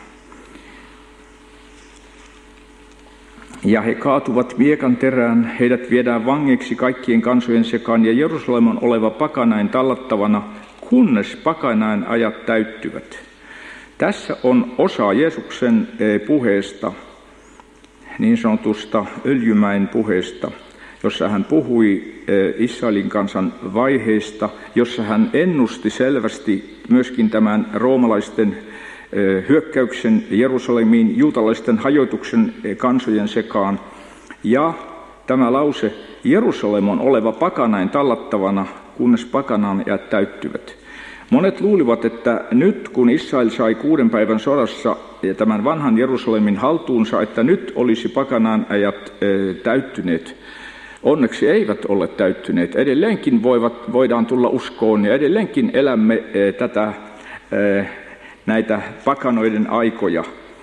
ja he kaatuvat miekan terään, heidät viedään vangeiksi kaikkien kansojen sekaan, ja Jerusalem on oleva pakanain tallattavana, kunnes pakanain ajat täyttyvät. Tässä on osa Jeesuksen puheesta, niin sanotusta Öljymäen puheesta, jossa hän puhui Israelin kansan vaiheista, jossa hän ennusti selvästi myöskin tämän roomalaisten hyökkäyksen Jerusalemiin, juutalaisten hajoituksen kansojen sekaan. Ja tämä lause, Jerusalem on oleva pakanain tallattavana, kunnes pakanaan ajat täyttyvät, Monet luulivat, että nyt kun Israel sai 6 päivän sodassa tämän vanhan Jerusalemin haltuunsa, että nyt olisi pakanan ajat täyttyneet. Onneksi eivät ole täyttyneet. Edelleenkin voidaan tulla uskoon ja edelleenkin elämme näitä pakanoiden aikoja.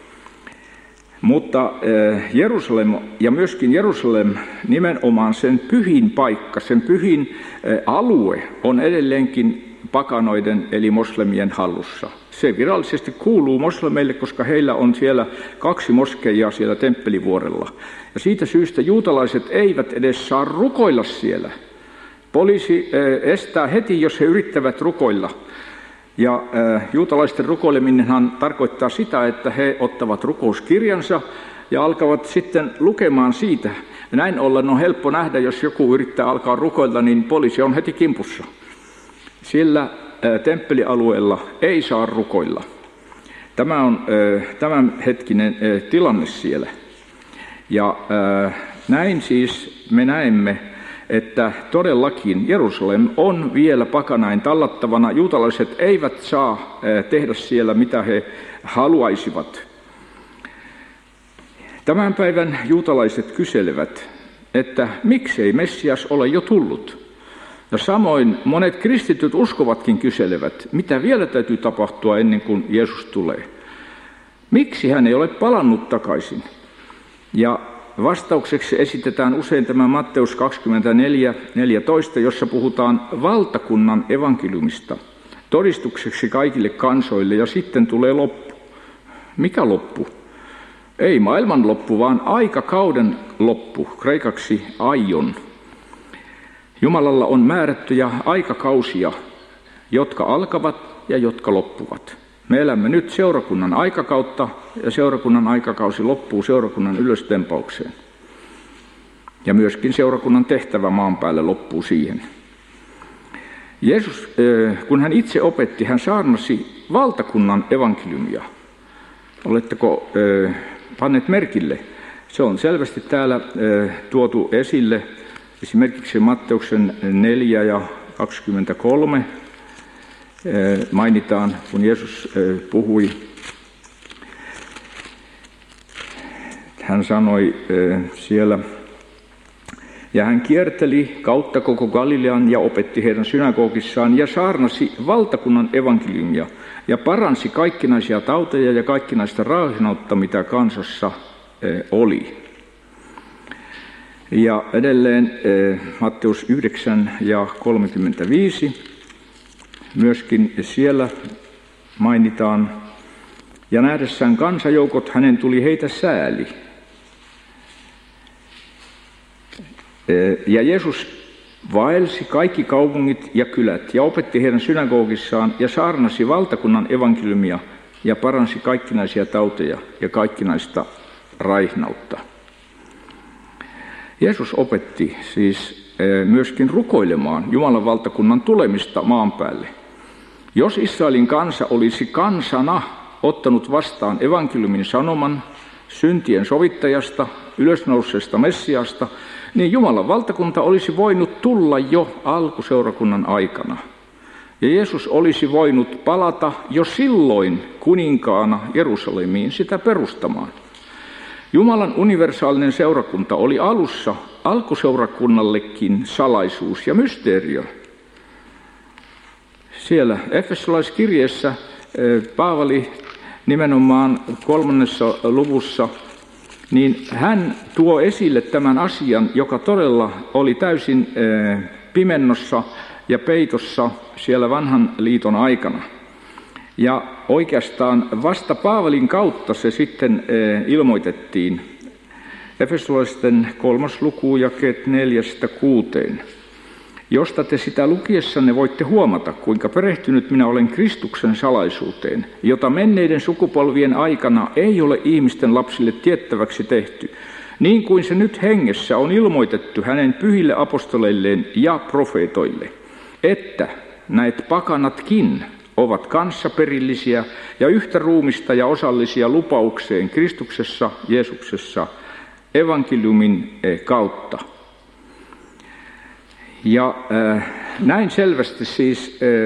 Mutta Jerusalem ja myöskin Jerusalem nimenomaan sen pyhin paikka, sen pyhin alue on edelleenkin pakanoiden eli moslemien hallussa. Se virallisesti kuuluu moslemeille, koska heillä on siellä 2 moskeijaa siellä Temppelivuorella. Ja siitä syystä juutalaiset eivät edes saa rukoilla siellä. Poliisi estää heti, jos he yrittävät rukoilla. Ja juutalaisten rukoileminenhan tarkoittaa sitä, että he ottavat rukouskirjansa ja alkavat sitten lukemaan siitä. Ja näin ollen on helppo nähdä, jos joku yrittää alkaa rukoilla, niin poliisi on heti kimpussa. Sillä temppelialueella ei saa rukoilla. Tämä on tämänhetkinen tilanne siellä. Ja näin siis me näemme, että todellakin Jerusalem on vielä pakanain tallattavana. Juutalaiset eivät saa tehdä siellä, mitä he haluaisivat. Tämän päivän juutalaiset kyselevät, että miksei Messias ole jo tullut? Ja samoin monet kristityt uskovatkin kyselevät, mitä vielä täytyy tapahtua ennen kuin Jeesus tulee. Miksi hän ei ole palannut takaisin? Ja vastaukseksi esitetään usein tämä Matteus 24:14, jossa puhutaan valtakunnan evankeliumista, todistukseksi kaikille kansoille, ja sitten tulee loppu. Mikä loppu? Ei maailman loppu, vaan aikakauden loppu, kreikaksi aion. Jumalalla on määrättyjä aikakausia, jotka alkavat ja jotka loppuvat. Me elämme nyt seurakunnan aikakautta, ja seurakunnan aikakausi loppuu seurakunnan ylöstempaukseen. Ja myöskin seurakunnan tehtävä maan päälle loppuu siihen. Jeesus, kun hän itse opetti, hän saarnasi valtakunnan evankeliumia. Oletteko panneet merkille? Se on selvästi täällä tuotu esille. Esimerkiksi Matteuksen 4:23 mainitaan, kun Jeesus puhui. Hän sanoi siellä, ja hän kierteli kautta koko Galilean ja opetti heidän synagogissaan ja saarnasi valtakunnan evankeliumia ja paransi kaikkinaisia tauteja ja kaikkinaista raahinautta, mitä kansassa oli. Ja edelleen Matteus 9:35, myöskin siellä mainitaan, ja nähdessään kansajoukot hänen tuli heitä sääli. Ja Jeesus vaelsi kaikki kaupungit ja kylät ja opetti heidän synagogissaan ja saarnasi valtakunnan evankeliumia ja paransi kaikkinaisia tauteja ja kaikkinaista raihnautta. Jeesus opetti siis myöskin rukoilemaan Jumalan valtakunnan tulemista maan päälle. Jos Israelin kansa olisi kansana ottanut vastaan evankeliumin sanoman syntien sovittajasta, ylösnouseesta Messiasta, niin Jumalan valtakunta olisi voinut tulla jo alkuseurakunnan aikana. Ja Jeesus olisi voinut palata jo silloin kuninkaana Jerusalemiin sitä perustamaan. Jumalan universaalinen seurakunta oli alussa alkuseurakunnallekin salaisuus ja mysteerio. Siellä Efesolaiskirjeessä Paavali nimenomaan 3. luvussa, niin hän tuo esille tämän asian, joka todella oli täysin pimennossa ja peitossa siellä vanhan liiton aikana. Ja oikeastaan vasta Paavalin kautta se sitten ilmoitettiin. Efesolaisten 3. luku jakeet 4-6. Josta te sitä lukiessanne voitte huomata, kuinka perehtynyt minä olen Kristuksen salaisuuteen, jota menneiden sukupolvien aikana ei ole ihmisten lapsille tiettäväksi tehty, niin kuin se nyt hengessä on ilmoitettu hänen pyhille apostoleilleen ja profeetoille, että näet pakanatkin ovat kanssaperillisiä ja yhtä ruumista ja osallisia lupaukseen Kristuksessa Jeesuksessa evankeliumin kautta. Ja näin selvästi siis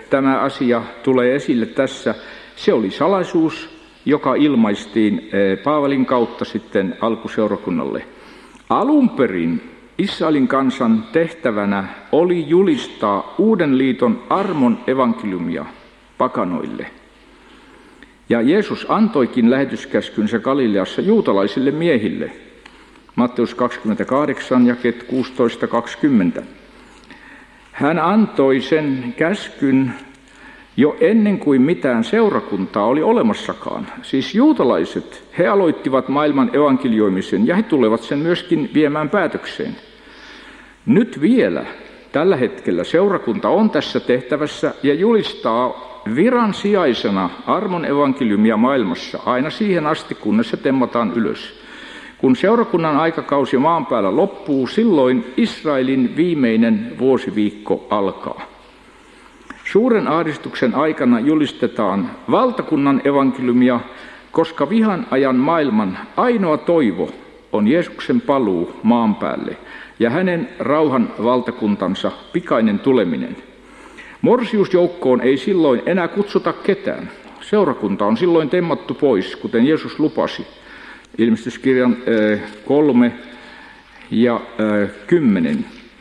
tämä asia tulee esille tässä. Se oli salaisuus, joka ilmaistiin Paavalin kautta sitten alkuseurakunnalle. Alun perin Israelin kansan tehtävänä oli julistaa uuden liiton armon evankeliumia pakanoille. Ja Jeesus antoikin lähetyskäskynsä Galileassa juutalaisille miehille. Matteus 28, jakeet 16-20. Hän antoi sen käskyn jo ennen kuin mitään seurakuntaa oli olemassakaan. Siis juutalaiset, he aloittivat maailman evankelioimisen ja he tulevat sen myöskin viemään päätökseen. Nyt vielä, tällä hetkellä seurakunta on tässä tehtävässä ja julistaa viran sijaisena armon evankeliumia maailmassa aina siihen asti, kunnes se temmataan ylös. Kun seurakunnan aikakausi maan päällä loppuu, silloin Israelin viimeinen vuosiviikko alkaa. Suuren ahdistuksen aikana julistetaan valtakunnan evankeliumia, koska vihan ajan maailman ainoa toivo on Jeesuksen paluu maan päälle ja hänen rauhan valtakuntansa pikainen tuleminen. Morsiusjoukkoon ei silloin enää kutsuta ketään. Seurakunta on silloin temmattu pois, kuten Jeesus lupasi. Ilmestyskirjan 3 ja 10.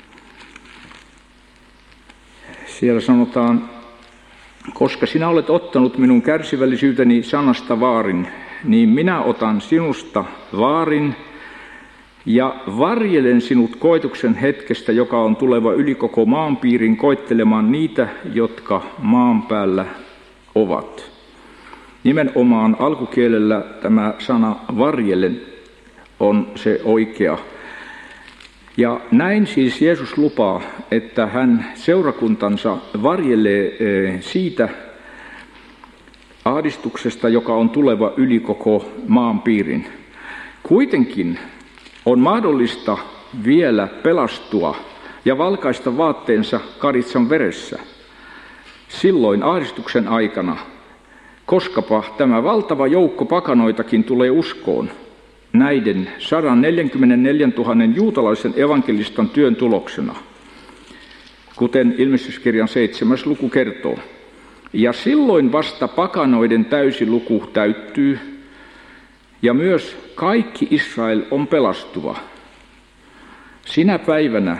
Siellä sanotaan, koska sinä olet ottanut minun kärsivällisyyteni sanasta vaarin, niin minä otan sinusta vaarin ja varjelen sinut koituksen hetkestä, joka on tuleva yli koko maanpiirin koettelemaan niitä, jotka maan päällä ovat. Nimenomaan alkukielellä tämä sana varjelen on se oikea. Ja näin siis Jeesus lupaa, että hän seurakuntansa varjelee siitä ahdistuksesta, joka on tuleva yli koko maanpiirin. Kuitenkin on mahdollista vielä pelastua ja valkaista vaatteensa karitsan veressä silloin ahdistuksen aikana, koskapa tämä valtava joukko pakanoitakin tulee uskoon näiden 144 000 juutalaisen evankelistan työn tuloksena, kuten Ilmestyskirjan 7. luku kertoo. Ja silloin vasta pakanoiden täysi luku täyttyy, ja myös kaikki Israel on pelastuva. Sinä päivänä,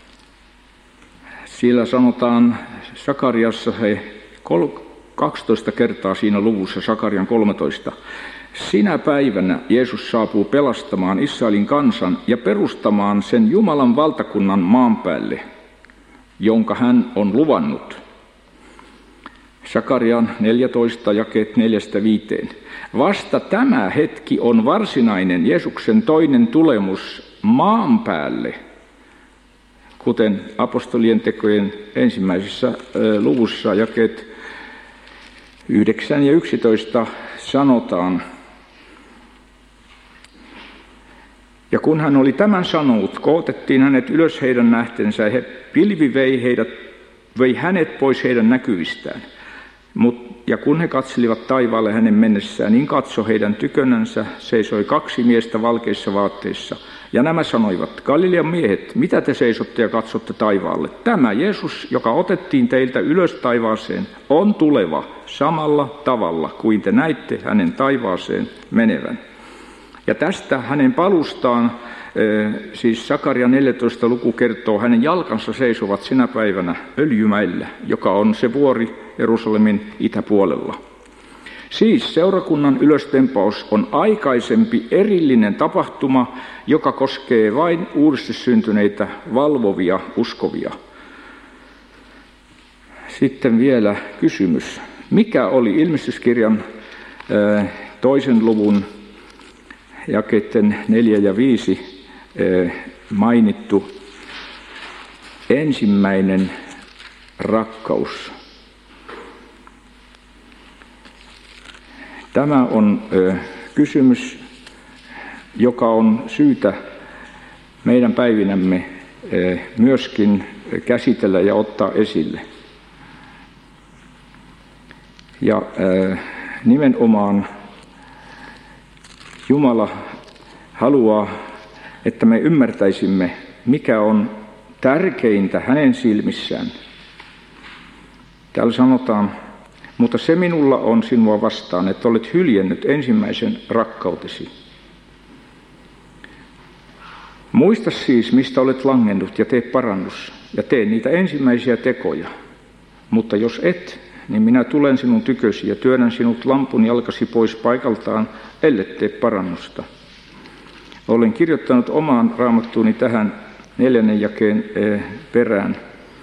siellä sanotaan Sakariassa 12 kertaa siinä luvussa, Sakarian 13, sinä päivänä Jeesus saapuu pelastamaan Israelin kansan ja perustamaan sen Jumalan valtakunnan maan päälle, jonka hän on luvannut. Sakarian 14, jakeet 4-5. Vasta tämä hetki on varsinainen Jeesuksen toinen tulemus maan päälle, kuten apostolien tekojen ensimmäisessä luvussa jakeet 9 ja 11 sanotaan. Ja kun hän oli tämän sanonut, kootettiin hänet ylös heidän nähtensä, ja pilvi vei hänet pois heidän näkyvistään. Ja kun he katselivat taivaalle hänen mennessään, niin katso heidän tykönänsä seisoi 2 miestä valkeissa vaatteissa. Ja nämä sanoivat, Galilean miehet, mitä te seisotte ja katsotte taivaalle? Tämä Jeesus, joka otettiin teiltä ylös taivaaseen, on tuleva samalla tavalla kuin te näitte hänen taivaaseen menevän. Ja tästä hänen palustaan, siis Sakaria 14 luku kertoo, hänen jalkansa seisovat sinä päivänä Öljymäellä, joka on se vuori Jerusalemin itäpuolella. Siis seurakunnan ylöstempaus on aikaisempi erillinen tapahtuma, joka koskee vain uudesti syntyneitä valvovia uskovia. Sitten vielä kysymys. Mikä oli Ilmestyskirjan 2. luvun jakeiden 4 ja 5 mainittu ensimmäinen rakkaus? Tämä on kysymys, joka on syytä meidän päivinämme myöskin käsitellä ja ottaa esille. Ja nimenomaan Jumala haluaa, että me ymmärtäisimme, mikä on tärkeintä hänen silmissään. Täällä sanotaan, mutta se minulla on sinua vastaan, että olet hyljennyt ensimmäisen rakkautesi. Muista siis, mistä olet langennut, ja tee parannus, ja tee niitä ensimmäisiä tekoja. Mutta jos et, niin minä tulen sinun tykösi ja työnnän sinut lampun jalkasi pois paikaltaan, ellet tee parannusta. Olen kirjoittanut omaan raamattuuni tähän 4. jakeen perään.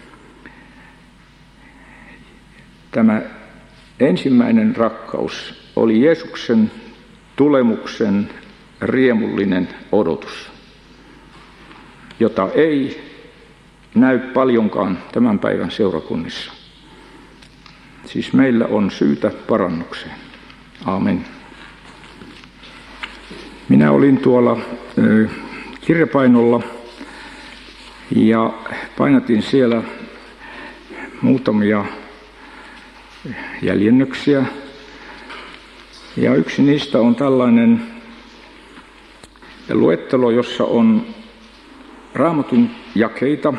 Tämä ensimmäinen rakkaus oli Jeesuksen tulemuksen riemullinen odotus, jota ei näy paljonkaan tämän päivän seurakunnissa. Siis meillä on syytä parannukseen. Aamen. Minä olin tuolla kirjapainolla ja painatin siellä muutamia jäljennöksiä. Ja yksi niistä on tällainen luettelo, jossa on Raamatun jakeita,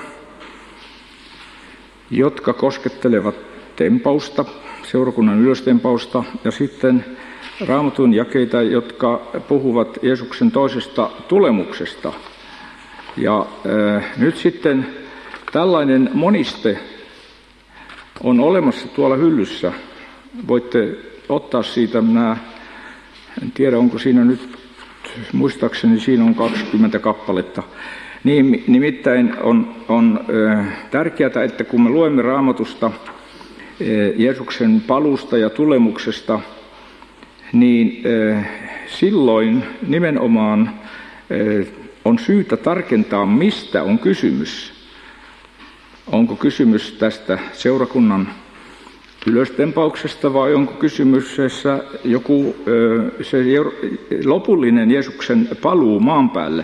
jotka koskettelevat tempausta, seurakunnan ylöstempausta, ja sitten Raamatun jakeita, jotka puhuvat Jeesuksen toisesta tulemuksesta. Ja nyt sitten tällainen moniste on olemassa tuolla hyllyssä. Voitte ottaa siitä, en tiedä onko siinä nyt, muistaakseni siinä on 20 kappaletta. Niin, nimittäin on tärkeää, että kun me luemme Raamatusta Jeesuksen paluusta ja tulemuksesta, niin silloin nimenomaan on syytä tarkentaa, mistä on kysymys. Onko kysymys tästä seurakunnan ylöstempauksesta vai onko kysymyksessä joku se lopullinen Jeesuksen paluu maan päälle?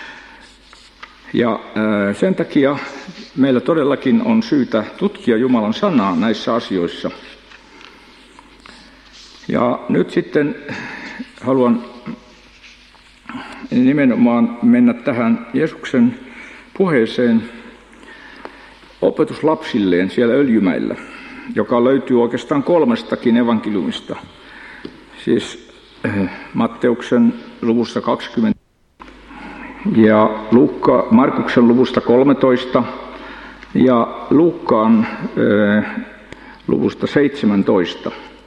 Ja sen takia meillä todellakin on syytä tutkia Jumalan sanaa näissä asioissa. Ja nyt sitten haluan nimenomaan mennä tähän Jeesuksen puheeseen opetuslapsilleen siellä Öljymäellä, joka löytyy oikeastaan 3 evankeliumista. Siis Matteuksen luvusta 20 ja Markuksen luvusta 13 ja Luukkaan luvusta 17.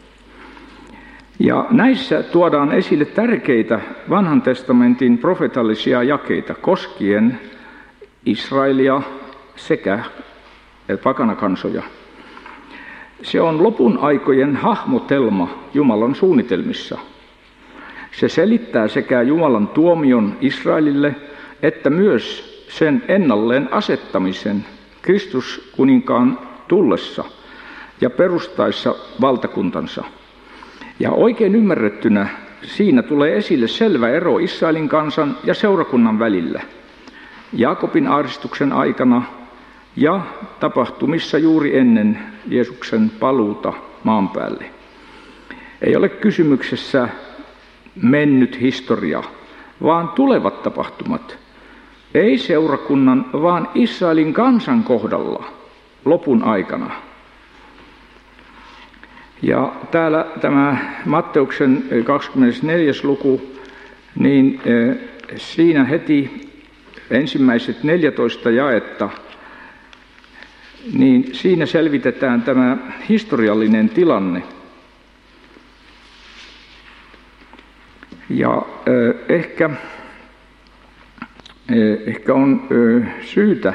Ja näissä tuodaan esille tärkeitä vanhan testamentin profetallisia jakeita koskien Israelia sekä pakanakansoja. Se on lopun aikojen hahmotelma Jumalan suunnitelmissa. Se selittää sekä Jumalan tuomion Israelille että myös sen ennalleen asettamisen Kristuskuninkaan tullessa ja perustaessa valtakuntansa. Ja oikein ymmärrettynä siinä tulee esille selvä ero Israelin kansan ja seurakunnan välillä Jaakobin aaristuksen aikana ja tapahtumissa juuri ennen Jeesuksen paluuta maan päälle. Ei ole kysymyksessä mennyt historia, vaan tulevat tapahtumat. Ei seurakunnan, vaan Israelin kansan kohdalla lopun aikana. Ja täällä tämä Matteuksen 24. luku, niin siinä heti ensimmäiset 14 jaetta, niin siinä selvitetään tämä historiallinen tilanne. Ja ehkä on syytä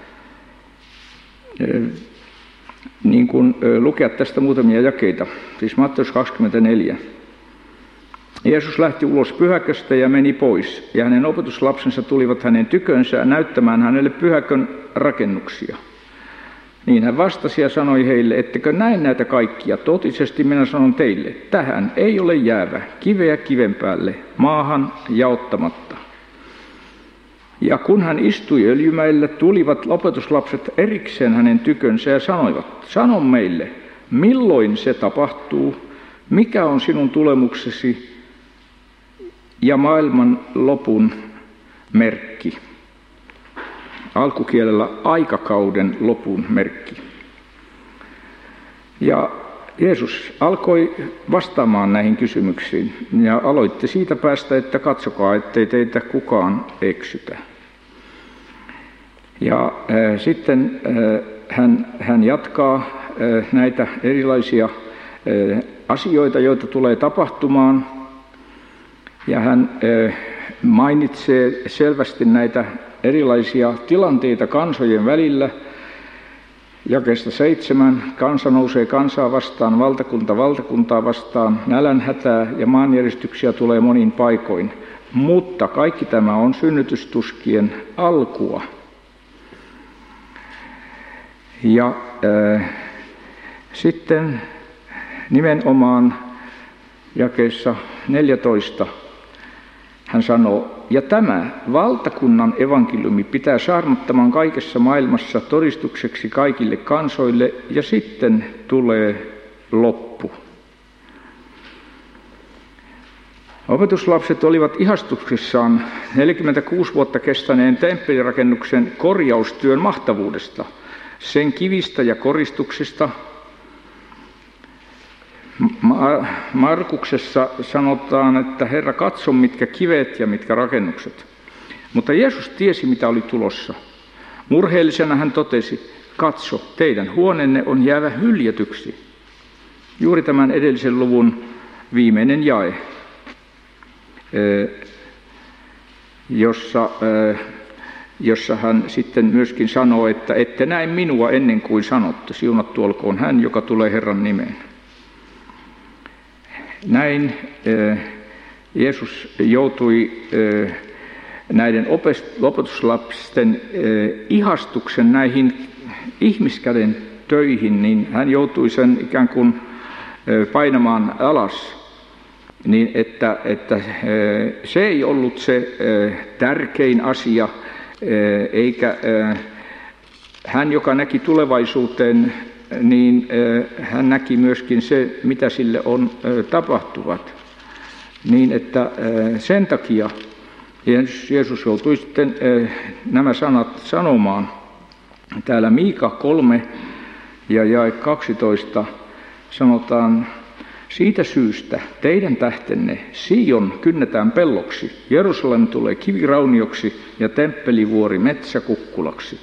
niin kuin lukea tästä muutamia jakeita, siis Matteus 24. Jeesus lähti ulos pyhäköstä ja meni pois, ja hänen opetuslapsensa tulivat hänen tykönsä näyttämään hänelle pyhäkön rakennuksia. Niin hän vastasi ja sanoi heille, ettekö näe näitä kaikkia? Totisesti minä sanon teille, tähän ei ole jäävä kiveä kiven päälle, maahan jaottamatta. Ja kun hän istui Öljymäellä, tulivat opetuslapset erikseen hänen tykönsä ja sanoivat, sano meille, milloin se tapahtuu, mikä on sinun tulemuksesi ja maailman lopun merkki. Alkukielellä aikakauden lopun merkki. Ja Jeesus alkoi vastaamaan näihin kysymyksiin ja aloitti siitä päästä, että katsokaa, ettei teitä kukaan eksytä. Ja sitten hän jatkaa näitä erilaisia asioita, joita tulee tapahtumaan. Ja hän mainitsee selvästi näitä erilaisia tilanteita kansojen välillä. Jakeesta 7, kansa nousee kansaa vastaan, valtakunta valtakuntaa vastaan, nälänhätää ja maanjäristyksiä tulee monin paikoin. Mutta kaikki tämä on synnytystuskien alkua. Ja sitten nimenomaan jakeessa 14 hän sanoo, ja tämä valtakunnan evankeliumi pitää saarnattamaan kaikessa maailmassa todistukseksi kaikille kansoille, ja sitten tulee loppu. Opetuslapset olivat ihastuksissaan 46 vuotta kestäneen temppelirakennuksen korjaustyön mahtavuudesta, sen kivistä ja koristuksista. Markuksessa sanotaan, että Herra, katso mitkä kivet ja mitkä rakennukset. Mutta Jeesus tiesi, mitä oli tulossa. Murheellisena hän totesi, katso, teidän huoneenne on jäävä hyljätyksi. Juuri tämän edellisen luvun viimeinen jae, jossa hän sitten myöskin sanoo, että ette näe minua ennen kuin sanotte. Siunattu olkoon hän, joka tulee Herran nimeen. Näin Jeesus joutui näiden opetuslapsen ihastuksen näihin ihmiskäden töihin, niin hän joutui sen ikään kuin painamaan alas, niin että se ei ollut se tärkein asia, eikä hän, joka näki tulevaisuuteen, niin hän näki myöskin se, mitä sille on tapahtuvat. Niin että sen takia Jeesus joutui sitten nämä sanat sanomaan. Täällä Miika 3 ja jae 12 sanotaan, siitä syystä teidän tähtenne Sion kynnetään pelloksi, Jerusalem tulee kiviraunioksi ja temppelivuori metsäkukkulaksi.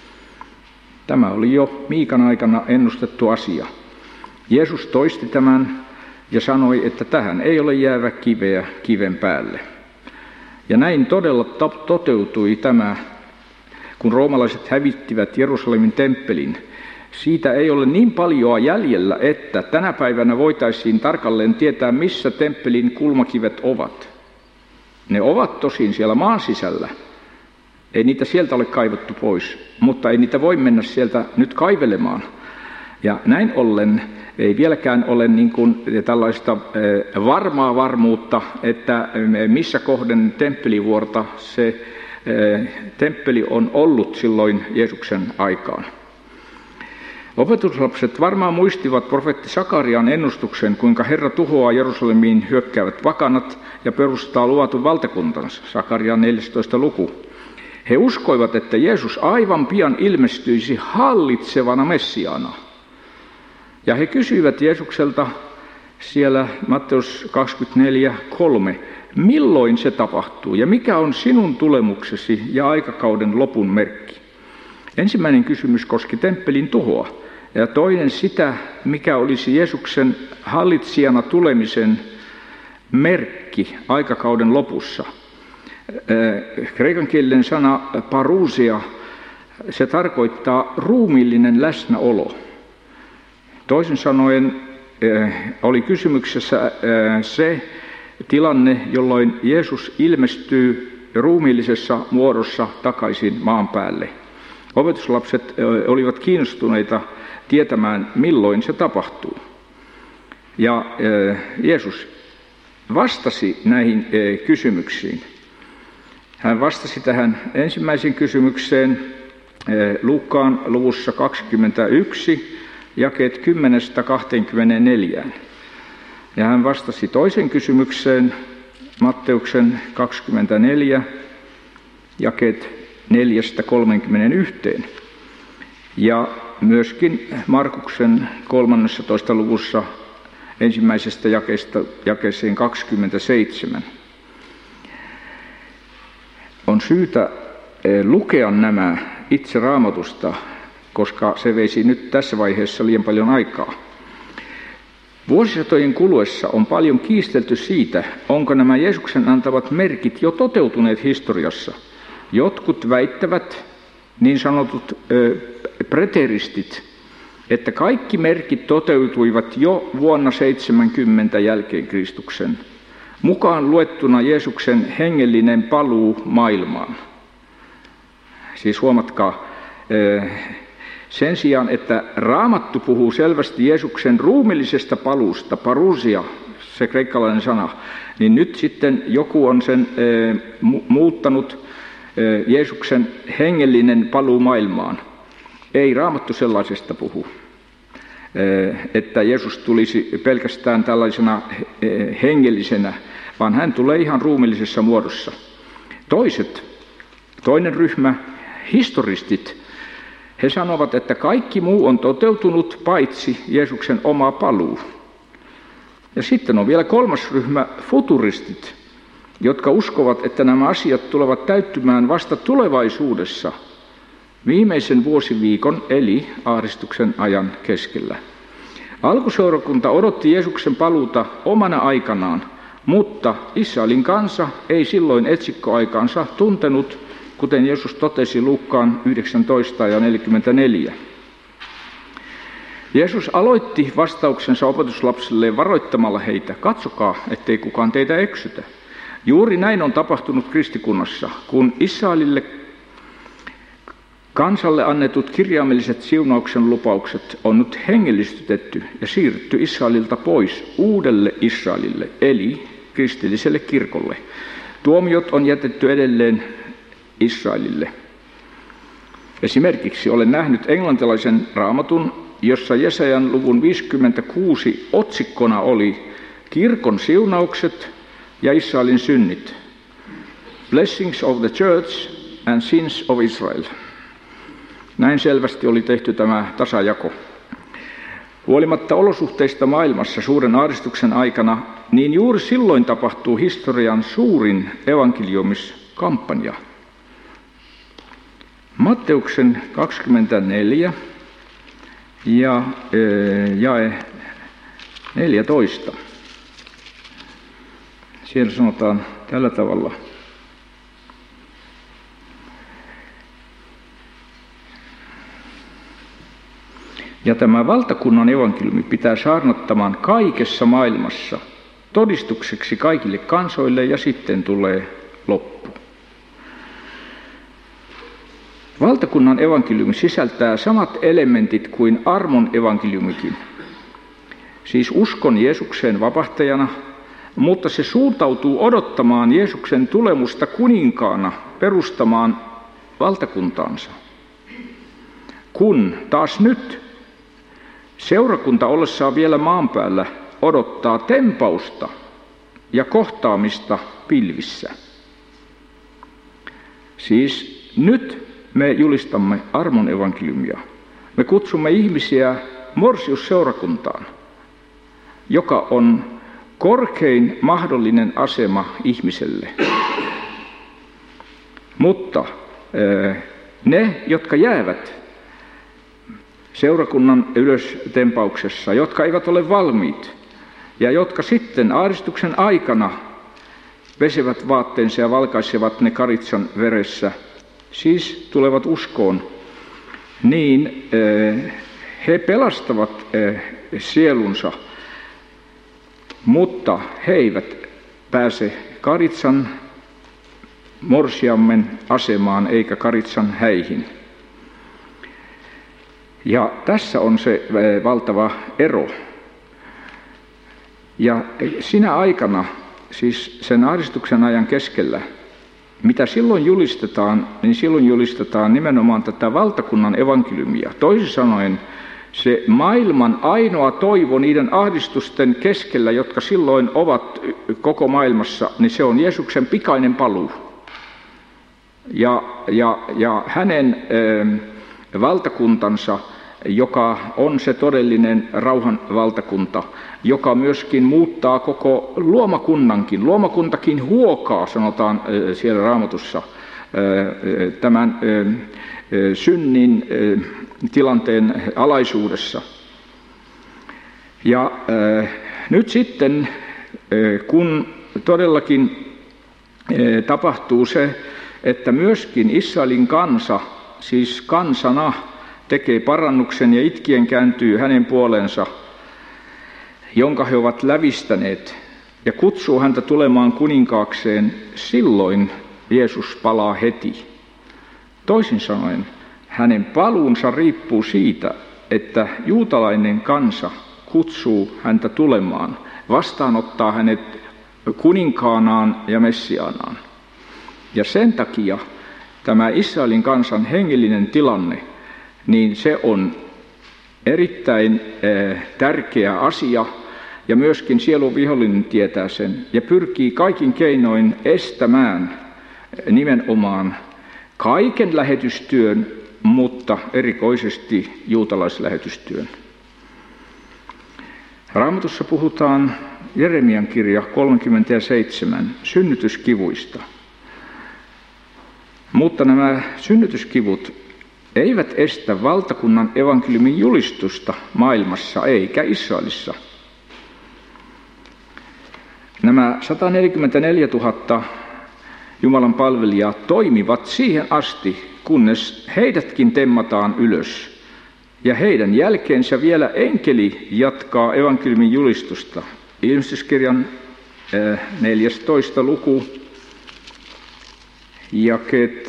Tämä oli jo Miikan aikana ennustettu asia. Jeesus toisti tämän ja sanoi, että tähän ei ole jäävä kiveä kiven päälle. Ja näin todella toteutui tämä, kun roomalaiset hävittivät Jerusalemin temppelin. Siitä ei ole niin paljoa jäljellä, että tänä päivänä voitaisiin tarkalleen tietää, missä temppelin kulmakivet ovat. Ne ovat tosin siellä maan sisällä. Ei niitä sieltä ole kaivettu pois, mutta ei niitä voi mennä sieltä nyt kaivelemaan. Ja näin ollen ei vieläkään ole niin kuin tällaista varmaa varmuutta, että missä kohden temppelivuorta se temppeli on ollut silloin Jeesuksen aikaan. Opetuslapset varmaan muistivat profeetti Sakarian ennustuksen, kuinka Herra tuhoaa Jerusalemiin hyökkäävät vakanat ja perustaa luvatun valtakuntansa. Sakarian 14. luku. He uskoivat, että Jeesus aivan pian ilmestyisi hallitsevana Messiaana. Ja he kysyivät Jeesukselta siellä Matteus 24:3, milloin se tapahtuu ja mikä on sinun tulemuksesi ja aikakauden lopun merkki? Ensimmäinen kysymys koski temppelin tuhoa ja toinen sitä, mikä olisi Jeesuksen hallitsijana tulemisen merkki aikakauden lopussa. Kreikankielinen sana parousia, se tarkoittaa ruumiillinen läsnäolo. Toisin sanoen oli kysymyksessä se tilanne, jolloin Jeesus ilmestyy ruumiillisessa muodossa takaisin maan päälle. Opetuslapset olivat kiinnostuneita tietämään, milloin se tapahtuu. Ja Jeesus vastasi näihin kysymyksiin. Hän vastasi tähän ensimmäiseen kysymykseen Luukkaan luvussa 21, jakeet 10-24. Ja hän vastasi toisen kysymykseen Matteuksen 24, jakeet 4-31. Ja myöskin Markuksen 13. luvussa ensimmäisestä jakeesta jakeeseen 27. On syytä lukea nämä itse Raamatusta, koska se veisi nyt tässä vaiheessa liian paljon aikaa. Vuosisatojen kuluessa on paljon kiistelty siitä, onko nämä Jeesuksen antavat merkit jo toteutuneet historiassa. Jotkut väittävät, niin sanotut preteristit, että kaikki merkit toteutuivat jo vuonna 70 jälkeen Kristuksen, mukaan luettuna Jeesuksen hengellinen paluu maailmaan. Siis huomatkaa, sen sijaan, että Raamattu puhuu selvästi Jeesuksen ruumillisesta paluusta, parousia, se kreikkalainen sana, niin nyt sitten joku on sen muuttanut Jeesuksen hengellinen paluu maailmaan. Ei Raamattu sellaisesta puhu, että Jeesus tulisi pelkästään tällaisena hengellisenä, vaan hän tulee ihan ruumillisessa muodossa. Toinen ryhmä, historistit, he sanovat, että kaikki muu on toteutunut paitsi Jeesuksen oma paluu. Ja sitten on vielä kolmas ryhmä, futuristit, jotka uskovat, että nämä asiat tulevat täyttymään vasta tulevaisuudessa, viimeisen vuosiviikon eli ahdistuksen ajan keskellä. Alkuseurakunta odotti Jeesuksen paluuta omana aikanaan, mutta Israelin kansa ei silloin etsikkoaikaansa tuntenut, kuten Jeesus totesi Luukkaan 19 ja 44. Jeesus aloitti vastauksensa opetuslapsille varoittamalla heitä, katsokaa, ettei kukaan teitä eksytä. Juuri näin on tapahtunut kristikunnassa, kun Israelille kansalle annetut kirjaimelliset siunauksen lupaukset on nyt hengellistetty ja siirretty Israelilta pois uudelle Israelille, eli kristilliselle kirkolle. Tuomiot on jätetty edelleen Israelille. Esimerkiksi olen nähnyt englantilaisen raamatun, jossa Jesajan luvun 56 otsikkona oli kirkon siunaukset ja Israelin synnit. Blessings of the Church and Sins of Israel. Näin selvästi oli tehty tämä tasajako. Huolimatta olosuhteista maailmassa suuren ahdistuksen aikana, niin juuri silloin tapahtuu historian suurin evankeliumiskampanja. Matteuksen 24 ja jae 14. Siellä sanotaan tällä tavalla. Ja tämä valtakunnan evankeliumi pitää saarnattamaan kaikessa maailmassa todistukseksi kaikille kansoille ja sitten tulee loppu. Valtakunnan evankeliumi sisältää samat elementit kuin armon evankeliumikin. Siis uskon Jeesukseen vapahtajana, mutta se suuntautuu odottamaan Jeesuksen tulemusta kuninkaana perustamaan valtakuntaansa. Kun taas nyt seurakunta ollessaan vielä maan päällä odottaa tempausta ja kohtaamista pilvissä. Siis nyt me julistamme armon evankeliumia. Me kutsumme ihmisiä Morsius-seurakuntaan, joka on korkein mahdollinen asema ihmiselle. Mutta ne, jotka jäävät seurakunnan ylöstempauksessa, jotka eivät ole valmiit ja jotka sitten ahdistuksen aikana pesevät vaatteensa ja valkaisevat ne karitsan veressä, siis tulevat uskoon, niin he pelastavat sielunsa, mutta he eivät pääse karitsan morsiammen asemaan eikä karitsan häihin. Ja tässä on se valtava ero. Ja sinä aikana, siis sen ahdistuksen ajan keskellä, mitä silloin julistetaan, niin silloin julistetaan nimenomaan tätä valtakunnan evankeliumia. Toisin sanoen se maailman ainoa toivo niiden ahdistusten keskellä, jotka silloin ovat koko maailmassa, niin se on Jeesuksen pikainen paluu. Ja hänen valtakuntansa joka on se todellinen rauhan valtakunta, joka myöskin muuttaa koko luomakunnankin. Luomakuntakin huokaa, sanotaan siellä Raamatussa, tämän synnin tilanteen alaisuudessa. Ja nyt sitten, kun todellakin tapahtuu se, että myöskin Israelin kansa, siis kansana, tekee parannuksen ja itkien kääntyy hänen puoleensa, jonka he ovat lävistäneet, ja kutsuu häntä tulemaan kuninkaakseen, silloin Jeesus palaa heti. Toisin sanoen, hänen paluunsa riippuu siitä, että juutalainen kansa kutsuu häntä tulemaan, vastaanottaa hänet kuninkaanaan ja messiaanaan. Ja sen takia tämä Israelin kansan hengellinen tilanne, niin se on erittäin tärkeä asia, ja myöskin sielun vihollinen tietää sen, ja pyrkii kaikin keinoin estämään nimenomaan kaiken lähetystyön, mutta erikoisesti juutalaislähetystyön. Raamatussa puhutaan Jeremian kirja 37 synnytyskivuista. Mutta nämä synnytyskivut eivät estä valtakunnan evankeliumin julistusta maailmassa eikä Israelissa. Nämä 144 000 Jumalan palvelijaa toimivat siihen asti, kunnes heidätkin temmataan ylös. Ja heidän jälkeensä vielä enkeli jatkaa evankeliumin julistusta. Ilmestyskirjan 14. luku, jakeet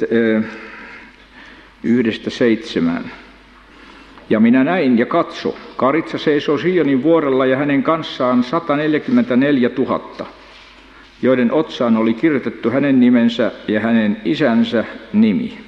1-7. Ja minä näin ja katso, karitsa seisoo Sionin vuorella ja hänen kanssaan 144 000, joiden otsaan oli kirjoitettu hänen nimensä ja hänen isänsä nimi.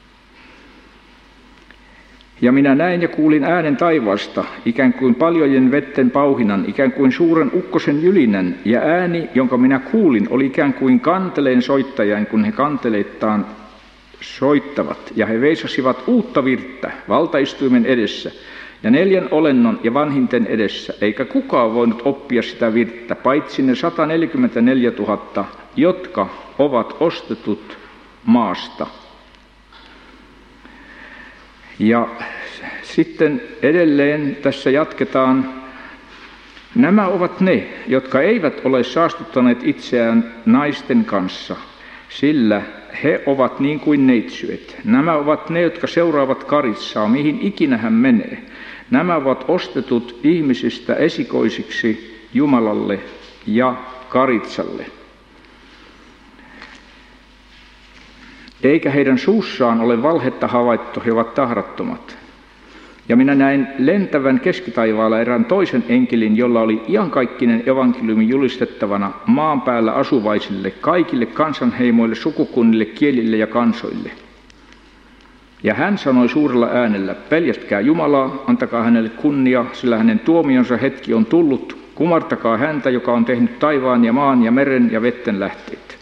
Ja minä näin ja kuulin äänen taivaasta, ikään kuin paljojen vetten pauhinan, ikään kuin suuren ukkosen jylinän, ja ääni, jonka minä kuulin, oli ikään kuin kanteleen soittajain, kun he kanteleittaan soittavat, ja he veisasivat uutta virttä valtaistuimen edessä, ja 4 olennon ja vanhinten edessä, eikä kukaan voinut oppia sitä virttä, paitsi ne 144 000, jotka ovat ostetut maasta. Ja sitten edelleen tässä jatketaan. Nämä ovat ne, jotka eivät ole saastuttaneet itseään naisten kanssa, sillä he ovat niin kuin neitsyet. Nämä ovat ne, jotka seuraavat karitsaa, mihin ikinä hän menee. Nämä ovat ostetut ihmisistä esikoisiksi Jumalalle ja karitsalle. Eikä heidän suussaan ole valhetta havaittu, he ovat tahrattomat. Ja minä näin lentävän keskitaivaalla erään toisen enkelin, jolla oli iankaikkinen evankeliumi julistettavana maan päällä asuvaisille, kaikille kansanheimoille, sukukunnille, kielille ja kansoille. Ja hän sanoi suurella äänellä, peljätkää Jumalaa, antakaa hänelle kunnia, sillä hänen tuomionsa hetki on tullut, kumartakaa häntä, joka on tehnyt taivaan ja maan ja meren ja vetten lähteet.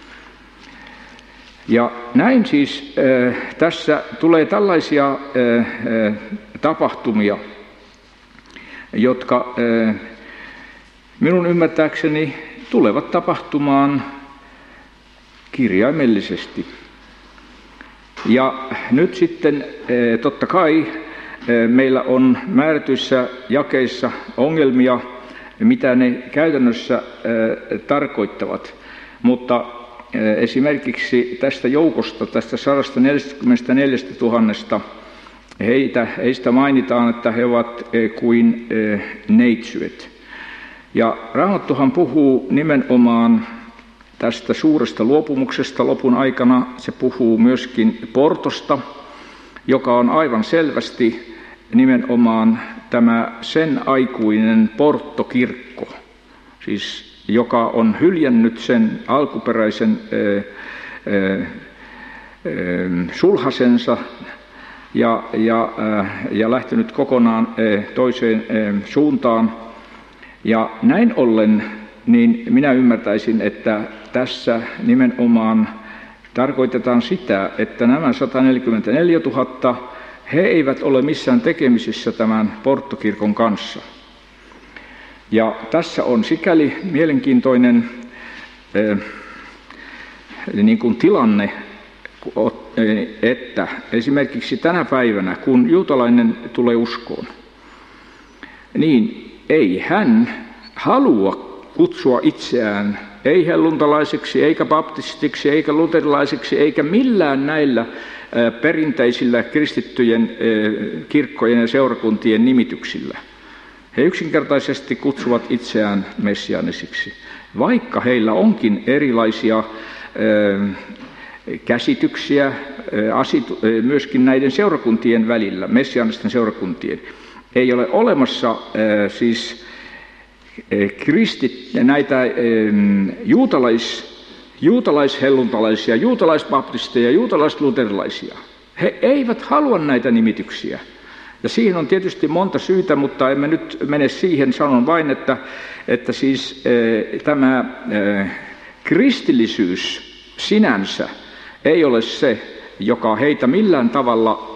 Ja näin siis tässä tulee tällaisia tapahtumia, jotka minun ymmärtääkseni tulevat tapahtumaan kirjaimellisesti. Ja nyt sitten totta kai meillä on määrätyissä jakeissa ongelmia, mitä ne käytännössä tarkoittavat, mutta esimerkiksi tästä joukosta, tästä 144 000, heistä mainitaan, että he ovat kuin neitsyet. Ja Raamattuhan puhuu nimenomaan tästä suuresta luopumuksesta lopun aikana. Se puhuu myöskin portosta, joka on aivan selvästi nimenomaan tämä sen aikuinen porttokirkko, siis joka on hyljännyt sen alkuperäisen sulhasensa ja lähtenyt kokonaan toiseen suuntaan. Ja näin ollen niin minä ymmärtäisin, että tässä nimenomaan tarkoitetaan sitä, että nämä 144 000 he eivät ole missään tekemisissä tämän Porttokirkon kanssa. Ja tässä on sikäli mielenkiintoinen niin kuin tilanne, että esimerkiksi tänä päivänä, kun juutalainen tulee uskoon, niin ei hän halua kutsua itseään ei helluntalaiseksi, eikä baptistiksi, eikä luterilaiseksi, eikä millään näillä perinteisillä kristittyjen kirkkojen ja seurakuntien nimityksillä. He yksinkertaisesti kutsuvat itseään messiaanisiksi, vaikka heillä onkin erilaisia käsityksiä myöskin näiden seurakuntien välillä, messiaanisten seurakuntien. Ei ole olemassa siis näitä juutalaishelluntalaisia, juutalaisbaptisteja, juutalaisluterilaisia. He eivät halua näitä nimityksiä. Ja siihen on tietysti monta syytä, mutta emme nyt mene siihen. Sanon vain, että siis tämä kristillisyys sinänsä ei ole se, joka heitä millään tavalla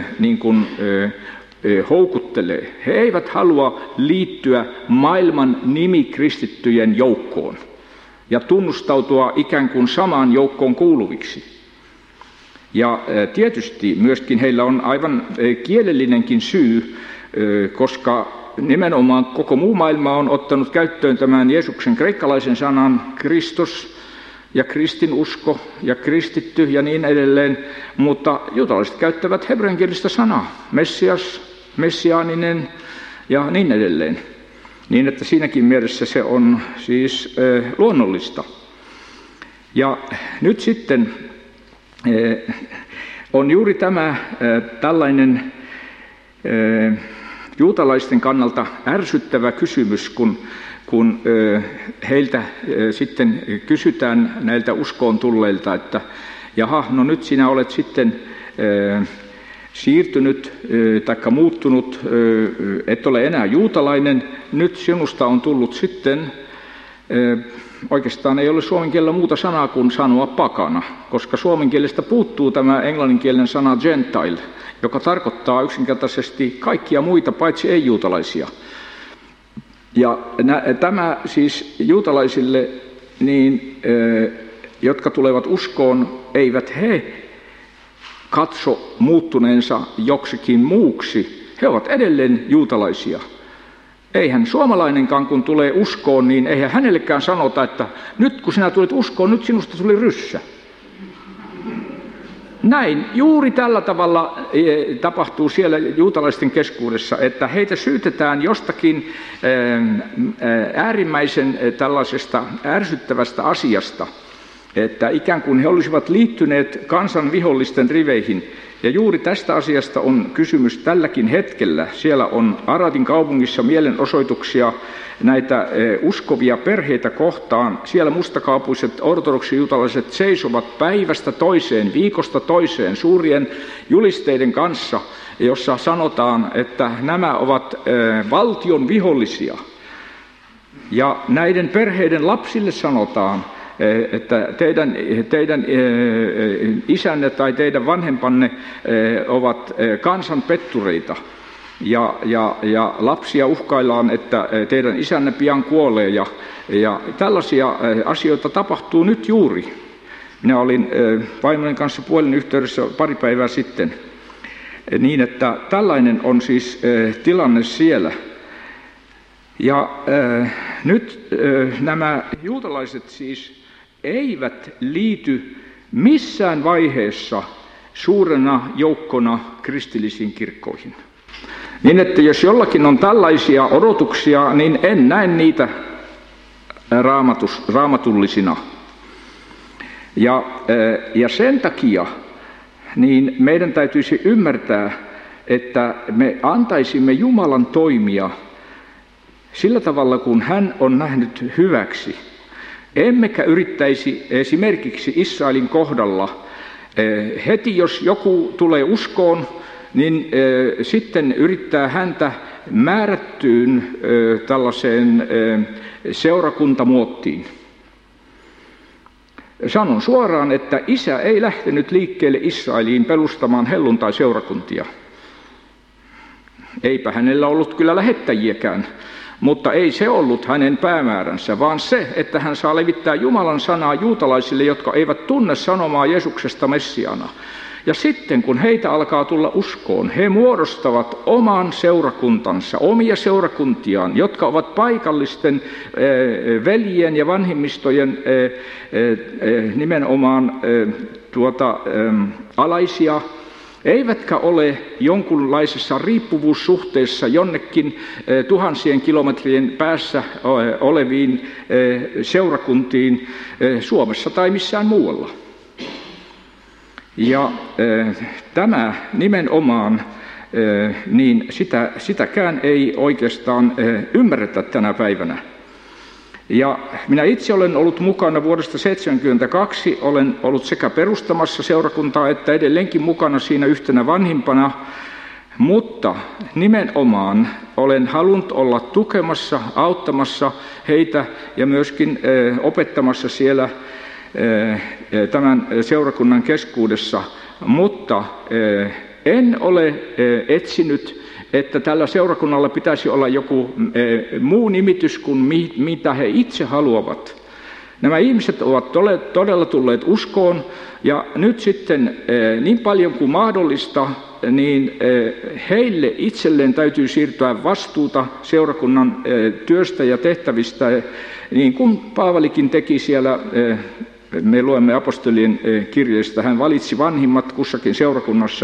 houkuttelee. He eivät halua liittyä maailman nimikristittyjen joukkoon ja tunnustautua ikään kuin samaan joukkoon kuuluviksi. Ja tietysti myöskin heillä on aivan kielellinenkin syy, koska nimenomaan koko muu maailma on ottanut käyttöön tämän Jeesuksen kreikkalaisen sanan Kristus ja kristinusko ja kristitty ja niin edelleen, mutta juutalaiset käyttävät hebreankielistä sanaa, Messias, messiaaninen ja niin edelleen. Niin että siinäkin mielessä se on siis luonnollista. Ja nyt sitten on juuri tämä tällainen juutalaisten kannalta ärsyttävä kysymys, kun heiltä sitten kysytään näiltä uskoon tulleilta, että jaha, no nyt sinä olet sitten siirtynyt tai muuttunut, et ole enää juutalainen, nyt sinusta on tullut sitten, oikeastaan ei ole suomen kielellä muuta sanaa kuin sanoa pakana, koska suomen kielestä puuttuu tämä englanninkielinen sana gentile, joka tarkoittaa yksinkertaisesti kaikkia muita paitsi ei-juutalaisia. Ja tämä siis juutalaisille, niin, jotka tulevat uskoon, eivät he katso muuttuneensa joksikin muuksi. He ovat edelleen juutalaisia. Eihän suomalainenkaan, kun tulee uskoon, niin eihän hänellekään sanota, että nyt kun sinä tulet uskoon, nyt sinusta tuli ryssä. Näin, juuri tällä tavalla tapahtuu siellä juutalaisten keskuudessa, että heitä syytetään jostakin äärimmäisen tällaisesta ärsyttävästä asiasta, että ikään kuin he olisivat liittyneet kansan vihollisten riveihin. Ja juuri tästä asiasta on kysymys tälläkin hetkellä. Siellä on Aradin kaupungissa mielenosoituksia näitä uskovia perheitä kohtaan. Siellä mustakaupuiset ortodoksijuutalaiset seisovat päivästä toiseen, viikosta toiseen suurien julisteiden kanssa, jossa sanotaan, että nämä ovat valtion vihollisia. Ja näiden perheiden lapsille sanotaan, että teidän isänne tai teidän vanhempanne ovat kansanpettureita. Ja lapsia uhkaillaan, että teidän isänne pian kuolee. Ja tällaisia asioita tapahtuu nyt juuri. Minä olin vaimoni kanssa puhelinyhteydessä pari päivää sitten. Niin, että tällainen on siis tilanne siellä. Ja nyt nämä juutalaiset siis eivät liity missään vaiheessa suurena joukkona kristillisiin kirkkoihin. Niin, että jos jollakin on tällaisia odotuksia, niin en näe niitä raamatullisina. Ja sen takia niin meidän täytyisi ymmärtää, että me antaisimme Jumalan toimia sillä tavalla, kun hän on nähnyt hyväksi. Emmekä yrittäisi esimerkiksi Israelin kohdalla heti, jos joku tulee uskoon, niin sitten yrittää häntä määrättyyn tällaiseen seurakuntamuottiin. Sanon suoraan, että isä ei lähtenyt liikkeelle Israeliin perustamaan helluntai-seurakuntia. Eipä hänellä ollut kyllä lähettäjiäkään, mutta ei se ollut hänen päämääränsä, vaan se, että hän saa levittää Jumalan sanaa juutalaisille, jotka eivät tunne sanomaa Jeesuksesta Messiana. Ja sitten kun heitä alkaa tulla uskoon, he muodostavat oman seurakuntansa, omia seurakuntiaan, jotka ovat paikallisten veljien ja vanhimmistojen nimenomaan alaisia, eivätkä ole jonkunlaisessa riippuvuussuhteessa jonnekin tuhansien kilometrien päässä oleviin seurakuntiin Suomessa tai missään muualla. Ja tämä nimenomaan, niin sitäkään ei oikeastaan ymmärretä tänä päivänä. Ja minä itse olen ollut mukana vuodesta 1972, olen ollut sekä perustamassa seurakuntaa että edelleenkin mukana siinä yhtenä vanhimpana, mutta nimenomaan olen halunnut olla tukemassa, auttamassa heitä ja myöskin opettamassa siellä tämän seurakunnan keskuudessa, mutta en ole etsinyt, että tällä seurakunnalla pitäisi olla joku muu nimitys kuin mitä he itse haluavat. Nämä ihmiset ovat todella tulleet uskoon, ja nyt sitten niin paljon kuin mahdollista, niin heille itselleen täytyy siirtyä vastuuta seurakunnan työstä ja tehtävistä, niin kuin Paavalikin teki siellä. Me luemme apostolien kirjeistä, hän valitsi vanhimmat kussakin seurakunnassa.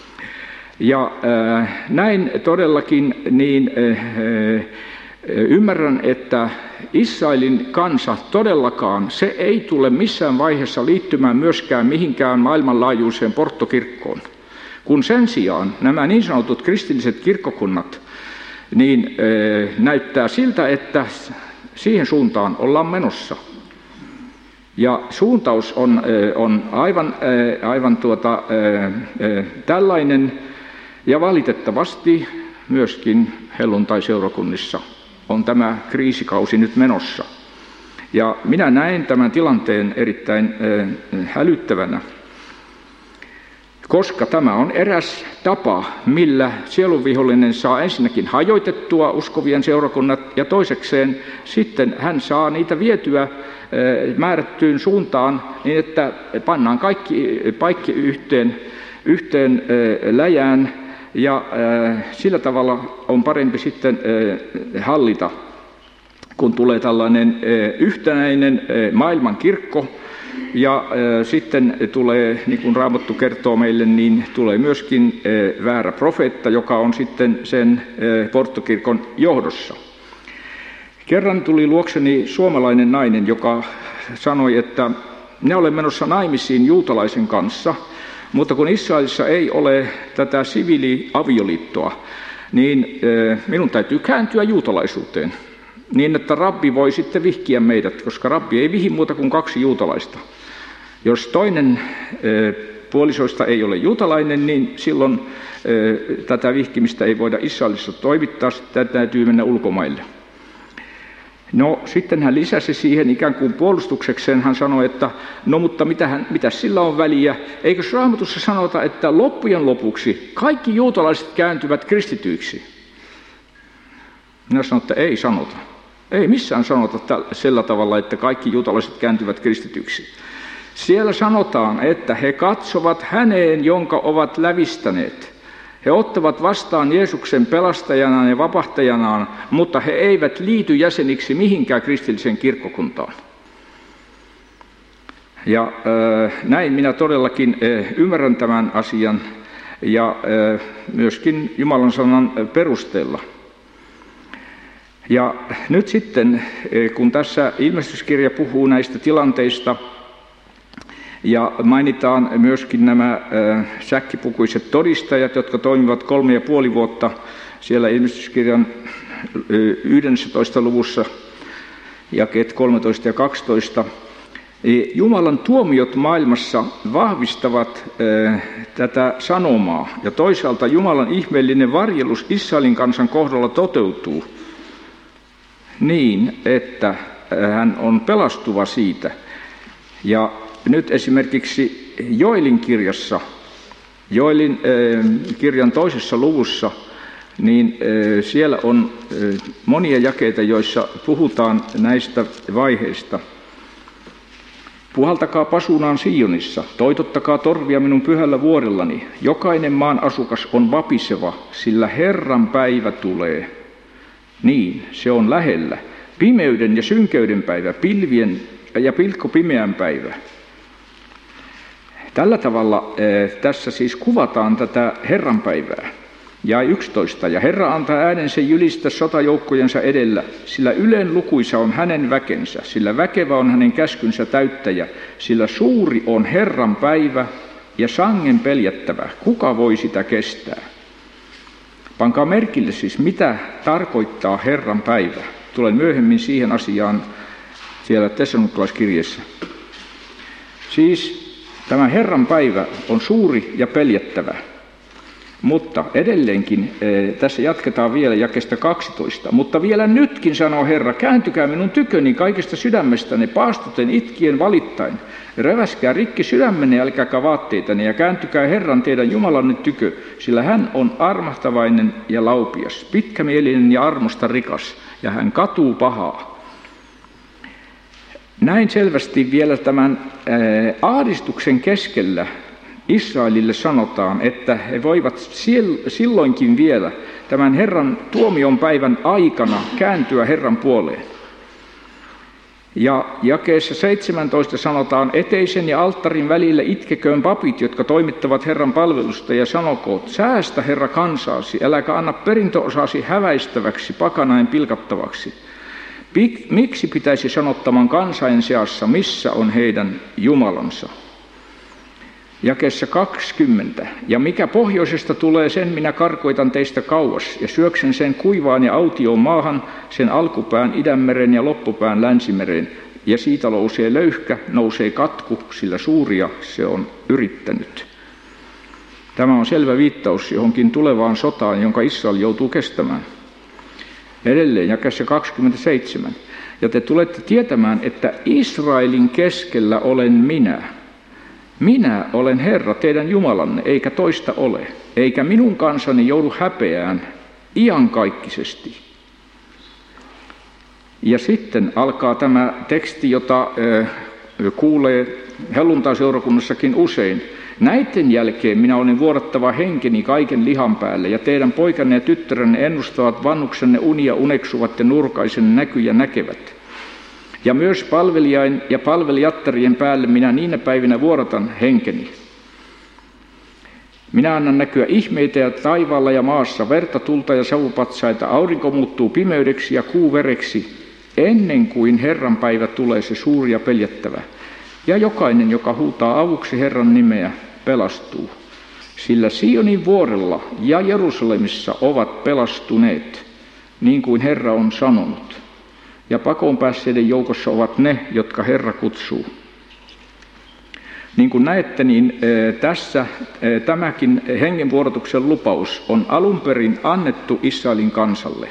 Ja näin todellakin niin ymmärrän, että Israelin kansa todellakaan, se ei tule missään vaiheessa liittymään myöskään mihinkään maailmanlaajuiseen porttokirkkoon. Kun sen sijaan nämä niin sanotut kristilliset kirkkokunnat, niin näyttää siltä, että siihen suuntaan ollaan menossa. Ja suuntaus on aivan tällainen, ja valitettavasti myöskin helluntaiseurakunnissa on tämä kriisikausi nyt menossa. Ja minä näen tämän tilanteen erittäin hälyttävänä, koska tämä on eräs tapa, millä sielunvihollinen saa ensinnäkin hajoitettua uskovien seurakunnat, ja toisekseen sitten hän saa niitä vietyä määrättyyn suuntaan niin, että pannaan kaikki yhteen läjään, ja sillä tavalla on parempi sitten hallita, kun tulee tällainen yhtenäinen maailmankirkko, ja sitten tulee, niin kuin Raamattu kertoo meille, niin tulee myöskin väärä profeetta, joka on sitten sen porttokirkon johdossa. Kerran tuli luokseni suomalainen nainen, joka sanoi, että ne olen menossa naimisiin juutalaisen kanssa, mutta kun Israelissa ei ole tätä siviiliavioliittoa, niin minun täytyy kääntyä juutalaisuuteen, niin että rabbi voi sitten vihkiä meidät, koska rabbi ei vihi muuta kuin 2 juutalaista. Jos toinen puolisoista ei ole juutalainen, niin silloin tätä vihkimistä ei voida Israelissa toimittaa, sitä täytyy mennä ulkomaille. No sitten hän lisäsi siihen ikään kuin puolustuksekseen, hän sanoi, että no mutta mitä sillä on väliä, eikö Raamatussa sanota, että loppujen lopuksi kaikki juutalaiset kääntyvät kristityiksi? Minä sanoin, että ei sanota. Ei missään sanota sillä tavalla, että kaikki juutalaiset kääntyvät kristityiksi. Siellä sanotaan, että he katsovat häneen, jonka ovat lävistäneet. He ottavat vastaan Jeesuksen pelastajanaan ja vapahtajanaan, mutta he eivät liity jäseniksi mihinkään kristilliseen kirkkokuntaan. Ja näin minä todellakin ymmärrän tämän asian ja myöskin Jumalan sanan perusteella. Ja nyt sitten, kun tässä ilmestyskirja puhuu näistä tilanteista, ja mainitaan myöskin nämä säkkipukuiset todistajat, jotka toimivat 3,5 vuotta siellä ilmestyskirjan 11. luvussa, jakeet 13 ja 12. Jumalan tuomiot maailmassa vahvistavat tätä sanomaa, ja toisaalta Jumalan ihmeellinen varjelus Israelin kansan kohdalla toteutuu niin, että hän on pelastuva siitä. Ja nyt esimerkiksi Joelin kirjassa, Joelin kirjan 2. luvussa, niin siellä on monia jakeita, joissa puhutaan näistä vaiheista. Puhaltakaa pasunaan Sionissa, toitottakaa torvia minun pyhällä vuorellani. Jokainen maan asukas on vapiseva, sillä Herran päivä tulee. Niin, se on lähellä. Pimeyden ja synkeyden päivä, pilvien ja pilkkopimeän päivä. Tällä tavalla tässä siis kuvataan tätä Herran päivää. Jae 11. Ja Herra antaa äänensä jylistä sotajoukkojensa edellä, sillä ylen lukuisa on hänen väkensä, sillä väkevä on hänen käskynsä täyttäjä, sillä suuri on Herran päivä ja sangen peljättävä. Kuka voi sitä kestää? Pankaa merkille siis, mitä tarkoittaa Herran päivä. Tulen myöhemmin siihen asiaan siellä Tessalonikalaiskirjeessä. Siis tämä Herran päivä on suuri ja peljättävä. Mutta edelleenkin tässä jatketaan vielä jakeesta 12. Mutta vielä nytkin, sanoo Herra, kääntykää minun tyköni kaikesta sydämestäni, paastuten itkien valittain. Reväskää rikki sydämenne, älkääkä vaatteitani, ja kääntykää Herran teidän Jumalanne tykö, sillä hän on armahtavainen ja laupias, pitkämielinen ja armosta rikas, ja hän katuu pahaa. Näin selvästi vielä tämän ahdistuksen keskellä Israelille sanotaan, että he voivat silloinkin vielä tämän Herran tuomion päivän aikana kääntyä Herran puoleen. Ja jakeessa 17 sanotaan, eteisen ja alttarin välillä itkeköön papit, jotka toimittavat Herran palvelusta, ja sanokoot, säästä Herra kansaasi, äläkä anna perintöosasi häväistäväksi, pakanain pilkattavaksi. Miksi pitäisi sanottaman kansain seassa, missä on heidän Jumalansa? Jakeessa 20. Ja mikä pohjoisesta tulee, sen minä karkoitan teistä kauas, ja syöksen sen kuivaan ja autioon maahan, sen alkupään Idänmeren ja loppupään Länsimereen. Ja siitä nousee löyhkä, nousee katku, sillä suuria se on yrittänyt. Tämä on selvä viittaus johonkin tulevaan sotaan, jonka Israel joutuu kestämään. Edelleen jakeessa 27. Ja te tulette tietämään, että Israelin keskellä olen minä. Minä olen Herra, teidän Jumalanne, eikä toista ole, eikä minun kansani joudu häpeään iankaikkisesti. Ja sitten alkaa tämä teksti, jota kuulee helluntaiseurakunnassakin usein. Näiden jälkeen minä olen vuodattava henkeni kaiken lihan päälle, ja teidän poikanne ja tyttärenne ennustavat vannuksenne unia, uneksuvat ja nurkaisen näkyjä näkevät. Ja myös palvelijain ja palvelijattarien päälle minä niinä päivinä vuodatan henkeni. Minä annan näkyä ihmeitä ja taivaalla ja maassa, verta, tulta ja savupatsaita, aurinko muuttuu pimeydeksi ja kuu vereksi, ennen kuin Herran päivä tulee se suuri ja peljättävä. Ja jokainen, joka huutaa avuksi Herran nimeä, pelastuu. Sillä Sionin vuorella ja Jerusalemissa ovat pelastuneet, niin kuin Herra on sanonut. Ja pakoon päässeiden joukossa ovat ne, jotka Herra kutsuu. Niin kuin näette, niin tässä tämäkin hengenvuodatuksen lupaus on alun perin annettu Israelin kansalle.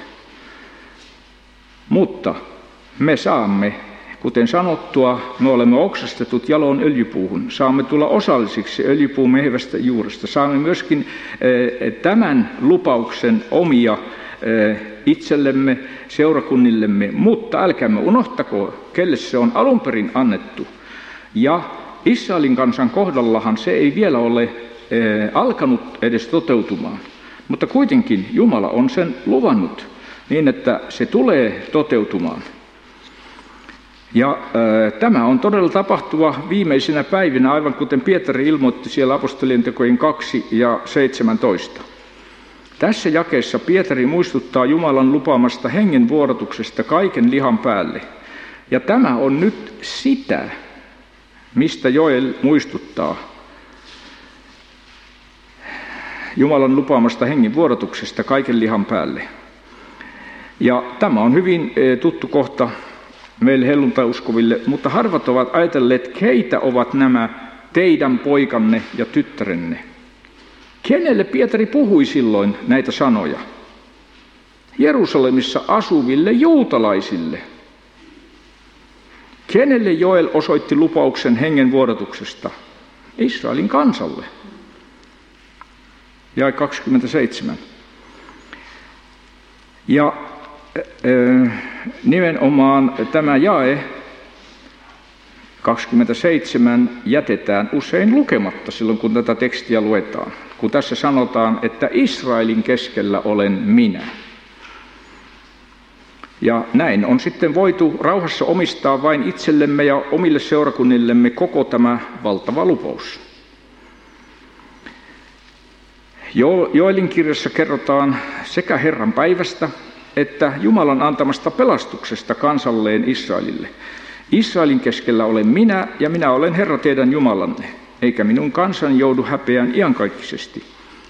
Mutta me saamme, kuten sanottua, me olemme oksastetut jaloon öljypuuhun. Saamme tulla osallisiksi öljypuun mehevästä juuresta. Saamme myöskin tämän lupauksen omia itsellemme, seurakunnillemme, mutta älkäämme unohtako, kelle se on alun perin annettu. Ja Israelin kansan kohdallahan se ei vielä ole alkanut edes toteutumaan, mutta kuitenkin Jumala on sen luvannut niin, että se tulee toteutumaan. Ja tämä on todella tapahtuva viimeisinä päivinä, aivan kuten Pietari ilmoitti siellä apostolien tekojen 2 ja 17. Tässä jakeessa Pietari muistuttaa Jumalan lupaamasta hengen vuodatuksesta kaiken lihan päälle. Ja tämä on nyt sitä, mistä Joel muistuttaa. Jumalan lupaamasta hengen vuodatuksesta kaiken lihan päälle. Ja tämä on hyvin tuttu kohta meille helluntaiuskoville, mutta harvat ovat ajatelleet, keitä ovat nämä teidän poikanne ja tyttärenne. Kenelle Pietari puhui silloin näitä sanoja? Jerusalemissa asuville juutalaisille. Kenelle Joel osoitti lupauksen hengen vuodatuksesta? Israelin kansalle. Jae 27. Ja nimenomaan tämä jae 27 jätetään usein lukematta silloin, kun tätä tekstiä luetaan. Kun tässä sanotaan, että Israelin keskellä olen minä. Ja näin on sitten voitu rauhassa omistaa vain itsellemme ja omille seurakunnillemme koko tämä valtava lupaus. Joelin kirjassa kerrotaan sekä Herran päivästä että Jumalan antamasta pelastuksesta kansalleen Israelille. Israelin keskellä olen minä ja minä olen Herra teidän Jumalanne, eikä minun kansani joudu häpeään iankaikkisesti.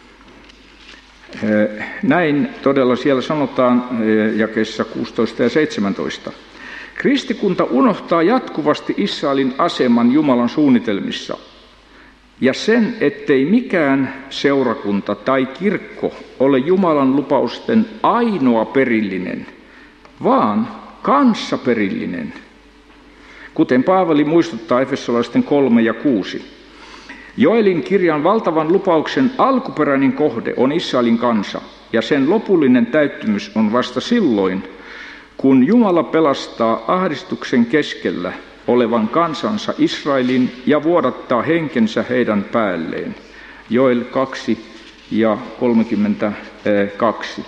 Näin todella siellä sanotaan jakeissa 16 ja 17. Kristikunta unohtaa jatkuvasti Israelin aseman Jumalan suunnitelmissa ja sen, ettei mikään seurakunta tai kirkko ole Jumalan lupausten ainoa perillinen, vaan kanssaperillinen, kuten Paavali muistuttaa Efesolaisten 3 ja 6. Joelin kirjan valtavan lupauksen alkuperäinen kohde on Israelin kansa, ja sen lopullinen täyttymys on vasta silloin, kun Jumala pelastaa ahdistuksen keskellä olevan kansansa Israelin ja vuodattaa henkensä heidän päälleen. Joel 2 ja 32.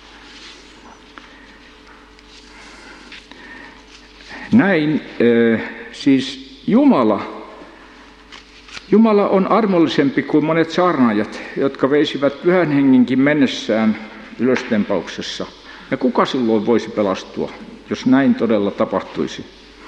Näin siis Jumala on armollisempi kuin monet saarnaajat, jotka veisivät pyhän hengenkin mennessään ylöstempauksessa. Ja kuka silloin voisi pelastua, jos näin todella tapahtuisi?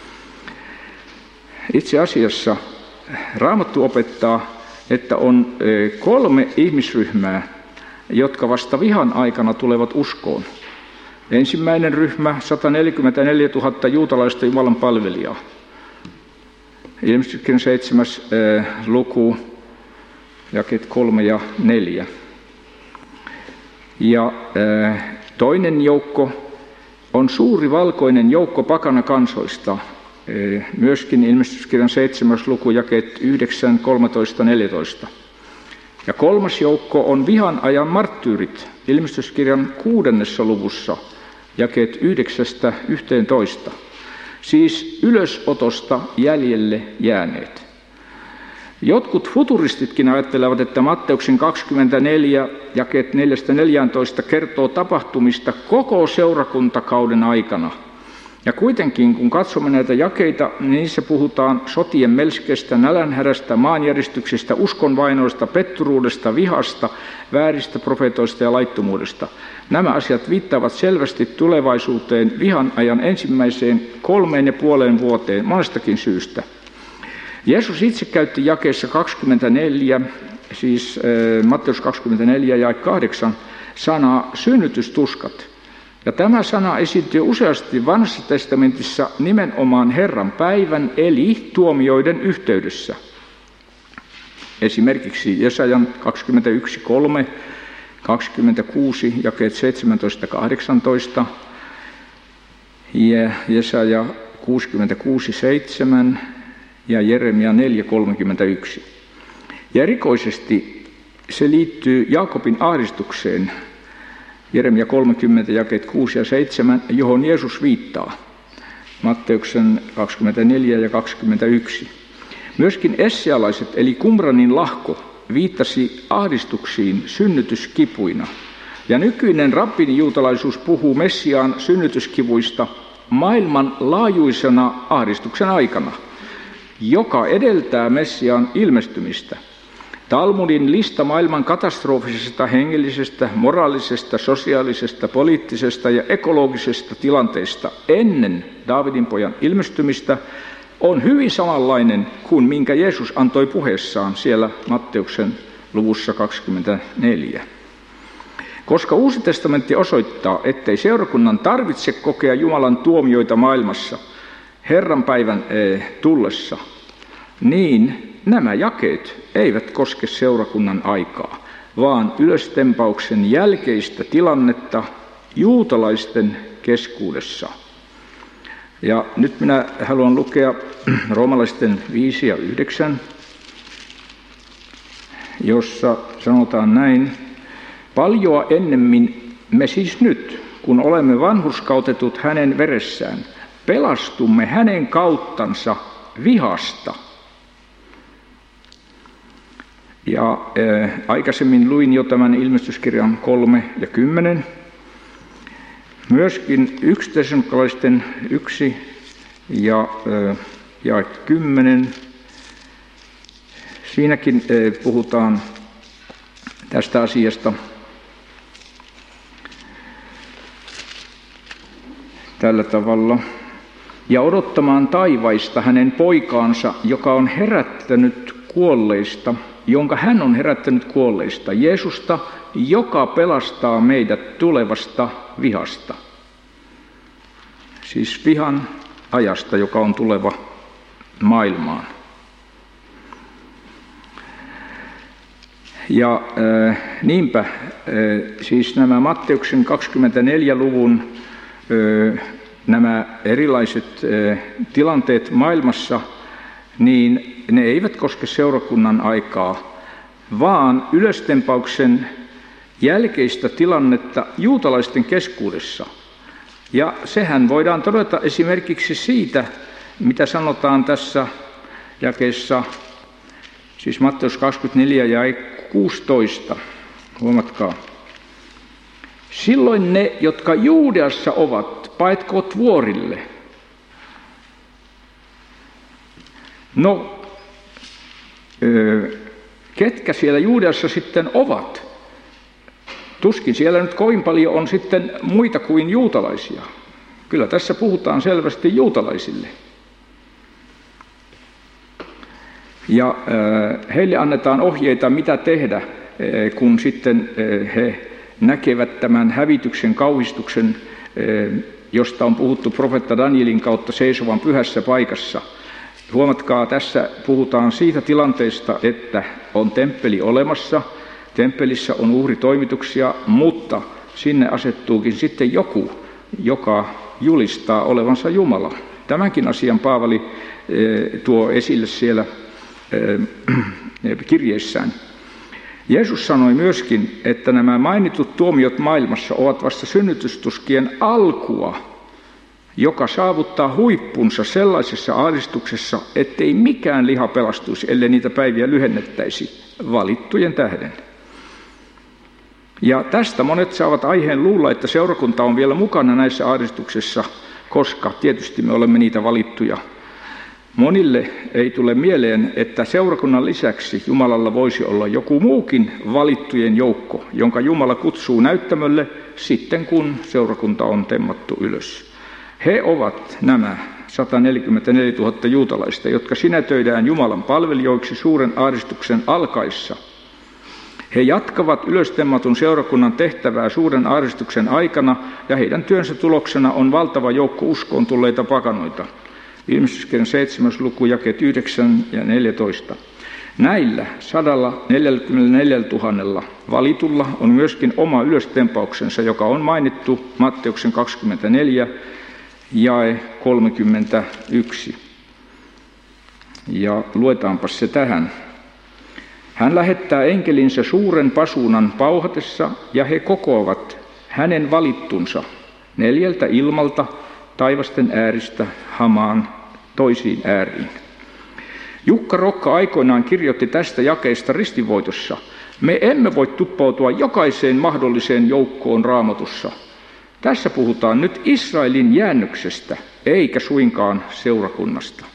Itse asiassa Raamattu opettaa, että on 3 ihmisryhmää, jotka vasta vihan aikana tulevat uskoon. Ensimmäinen ryhmä, 144 000 juutalaista Jumalan palvelijaa. Ilmestyskirjan 7. luku, jakeet 3 ja 4. Ja toinen joukko on suuri valkoinen joukko pakana kansoista. Myöskin ilmestyskirjan 7. luku, jakeet 9, 13, 14. Ja kolmas joukko on vihan ajan marttyyrit, ilmestyskirjan 6. luvussa, jakeet 9-11. Siis ylösotosta jäljelle jääneet. Jotkut futuristitkin ajattelevat, että Matteuksen 24, jakeet 4-14 kertoo tapahtumista koko seurakuntakauden aikana. Ja kuitenkin, kun katsomme näitä jakeita, niin niissä puhutaan sotien melskestä, nälänhädästä, maanjäristyksistä, uskonvainoista, petturuudesta, vihasta, vääristä profeetoista ja laittomuudesta. Nämä asiat viittaavat selvästi tulevaisuuteen vihan ajan ensimmäiseen 3,5 vuoteen monestakin syystä. Jeesus itse käytti jakeessa 24, siis Matteus 24 ja 8, sanaa synnytystuskat. Ja tämä sana esiintyy useasti Vanhassa testamentissa nimenomaan Herran päivän eli tuomioiden yhteydessä. Esimerkiksi Jesajan 21:3, 26, jakeet 17-18 ja Jesaja 66:7 ja Jeremia 4:31. Ja erikoisesti se liittyy Jaakobin ahdistukseen, Jeremia 30, jakeet 6 ja 7, johon Jeesus viittaa, Matteuksen 24 ja 21. Myöskin essialaiset eli Qumranin lahko viittasi ahdistuksiin synnytyskipuina. Ja nykyinen rabbinijuutalaisuus puhuu Messiaan synnytyskivuista maailmanlaajuisena ahdistuksen aikana, joka edeltää Messiaan ilmestymistä. Talmudin lista maailman katastrofisesta hengellisestä, moraalisesta, sosiaalisesta, poliittisesta ja ekologisesta tilanteesta ennen Daavidin pojan ilmestymistä on hyvin samanlainen kuin minkä Jeesus antoi puheessaan siellä Matteuksen luvussa 24. Koska Uusi testamentti osoittaa, ettei seurakunnan tarvitse kokea Jumalan tuomioita maailmassa Herran päivän tullessa, niin nämä jakeet eivät koske seurakunnan aikaa, vaan ylöstempauksen jälkeistä tilannetta juutalaisten keskuudessa. Ja nyt minä haluan lukea roomalaisten 5 ja 9, jossa sanotaan näin: paljoa ennemmin me siis nyt, kun olemme vanhurskautetut hänen veressään, pelastumme hänen kauttansa vihasta. Ja aikaisemmin luin jo tämän ilmestyskirjan 3 ja 10. Myöskin 1 Tessalonikkalaisten 1 ja 10. Siinäkin puhutaan tästä asiasta tällä tavalla. Ja odottamaan taivaista hänen poikaansa, joka on herättänyt kuolleista, jonka hän on herättänyt kuolleista, Jeesusta, joka pelastaa meidät tulevasta vihasta. Siis vihan ajasta, joka on tuleva maailmaan. Ja niinpä siis nämä Matteuksen 24-luvun nämä erilaiset tilanteet maailmassa, niin ne eivät koske seurakunnan aikaa, vaan ylöstempauksen jälkeistä tilannetta juutalaisten keskuudessa. Ja sehän voidaan todeta esimerkiksi siitä, mitä sanotaan tässä jakeessa, siis Matteus 24 ja 16. Huomatkaa. Silloin ne, jotka Juudeassa ovat, paetkoot vuorille. No, ketkä siellä Juudeassa sitten ovat? Tuskin siellä nyt kovin paljon on sitten muita kuin juutalaisia. Kyllä tässä puhutaan selvästi juutalaisille. Ja heille annetaan ohjeita, mitä tehdä, kun sitten he näkevät tämän hävityksen, kauhistuksen, josta on puhuttu profeetta Danielin kautta seisovan pyhässä paikassa. Huomatkaa, tässä puhutaan siitä tilanteesta, että on temppeli olemassa, temppelissä on uhritoimituksia, mutta sinne asettuukin sitten joku, joka julistaa olevansa Jumala. Tämänkin asian Paavali tuo esille siellä kirjeissään. Jeesus sanoi myöskin, että nämä mainitut tuomiot maailmassa ovat vasta synnytystuskien alkua, joka saavuttaa huippunsa sellaisessa ahdistuksessa, ettei mikään liha pelastuisi, ellei niitä päiviä lyhennettäisi valittujen tähden. Ja tästä monet saavat aiheen luulla, että seurakunta on vielä mukana näissä ahdistuksissa, koska tietysti me olemme niitä valittuja. Monille ei tule mieleen, että seurakunnan lisäksi Jumalalla voisi olla joku muukin valittujen joukko, jonka Jumala kutsuu näyttämölle sitten, kun seurakunta on temmattu ylös. He ovat nämä 144 000 juutalaista, jotka sinetöidään Jumalan palvelijoiksi suuren ahdistuksen alkaessa. He jatkavat ylöstemmatun seurakunnan tehtävää suuren ahdistuksen aikana, ja heidän työnsä tuloksena on valtava joukko uskoon tulleita pakanoita. Ilmestyskirjan 7. luku, jakeet 9 ja 14. Näillä 144 000 valitulla on myöskin oma ylöstempauksensa, joka on mainittu Matteuksen 24 jae 31. Ja luetaanpa se tähän. Hän lähettää enkelinsä suuren pasuunan pauhatessa, ja he kokoavat hänen valittunsa 4 ilmalta taivasten ääristä hamaan toisiin ääriin. Jukka Rokka aikoinaan kirjoitti tästä jakeesta ristinvoitossa: me emme voi tuppautua jokaiseen mahdolliseen joukkoon Raamatussa. Tässä puhutaan nyt Israelin jäännöksestä, eikä suinkaan seurakunnasta.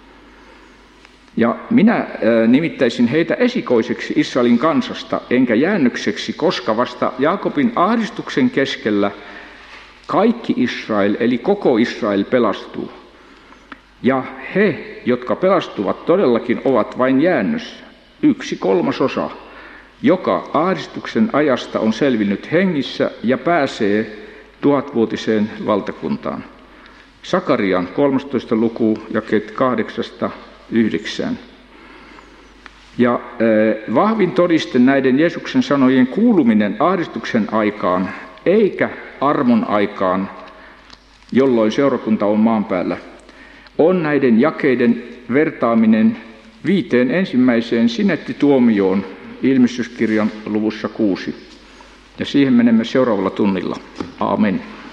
Ja minä nimittäisin heitä esikoiseksi Israelin kansasta, enkä jäännökseksi, koska vasta Jaakobin ahdistuksen keskellä kaikki Israel, eli koko Israel, pelastuu. Ja he, jotka pelastuvat, todellakin ovat vain jäännös, 1/3, joka ahdistuksen ajasta on selvinnyt hengissä ja pääsee 1000-vuotiseen valtakuntaan. Sakarian 13. luku, jakeet 8-9. Ja vahvin todiste näiden Jeesuksen sanojen kuuluminen ahdistuksen aikaan, eikä armon aikaan, jolloin seurakunta on maan päällä, on näiden jakeiden vertaaminen 5 ensimmäiseen sinettituomioon ilmestyskirjan luvussa 6. Ja siihen menemme seuraavalla tunnilla. Aamen.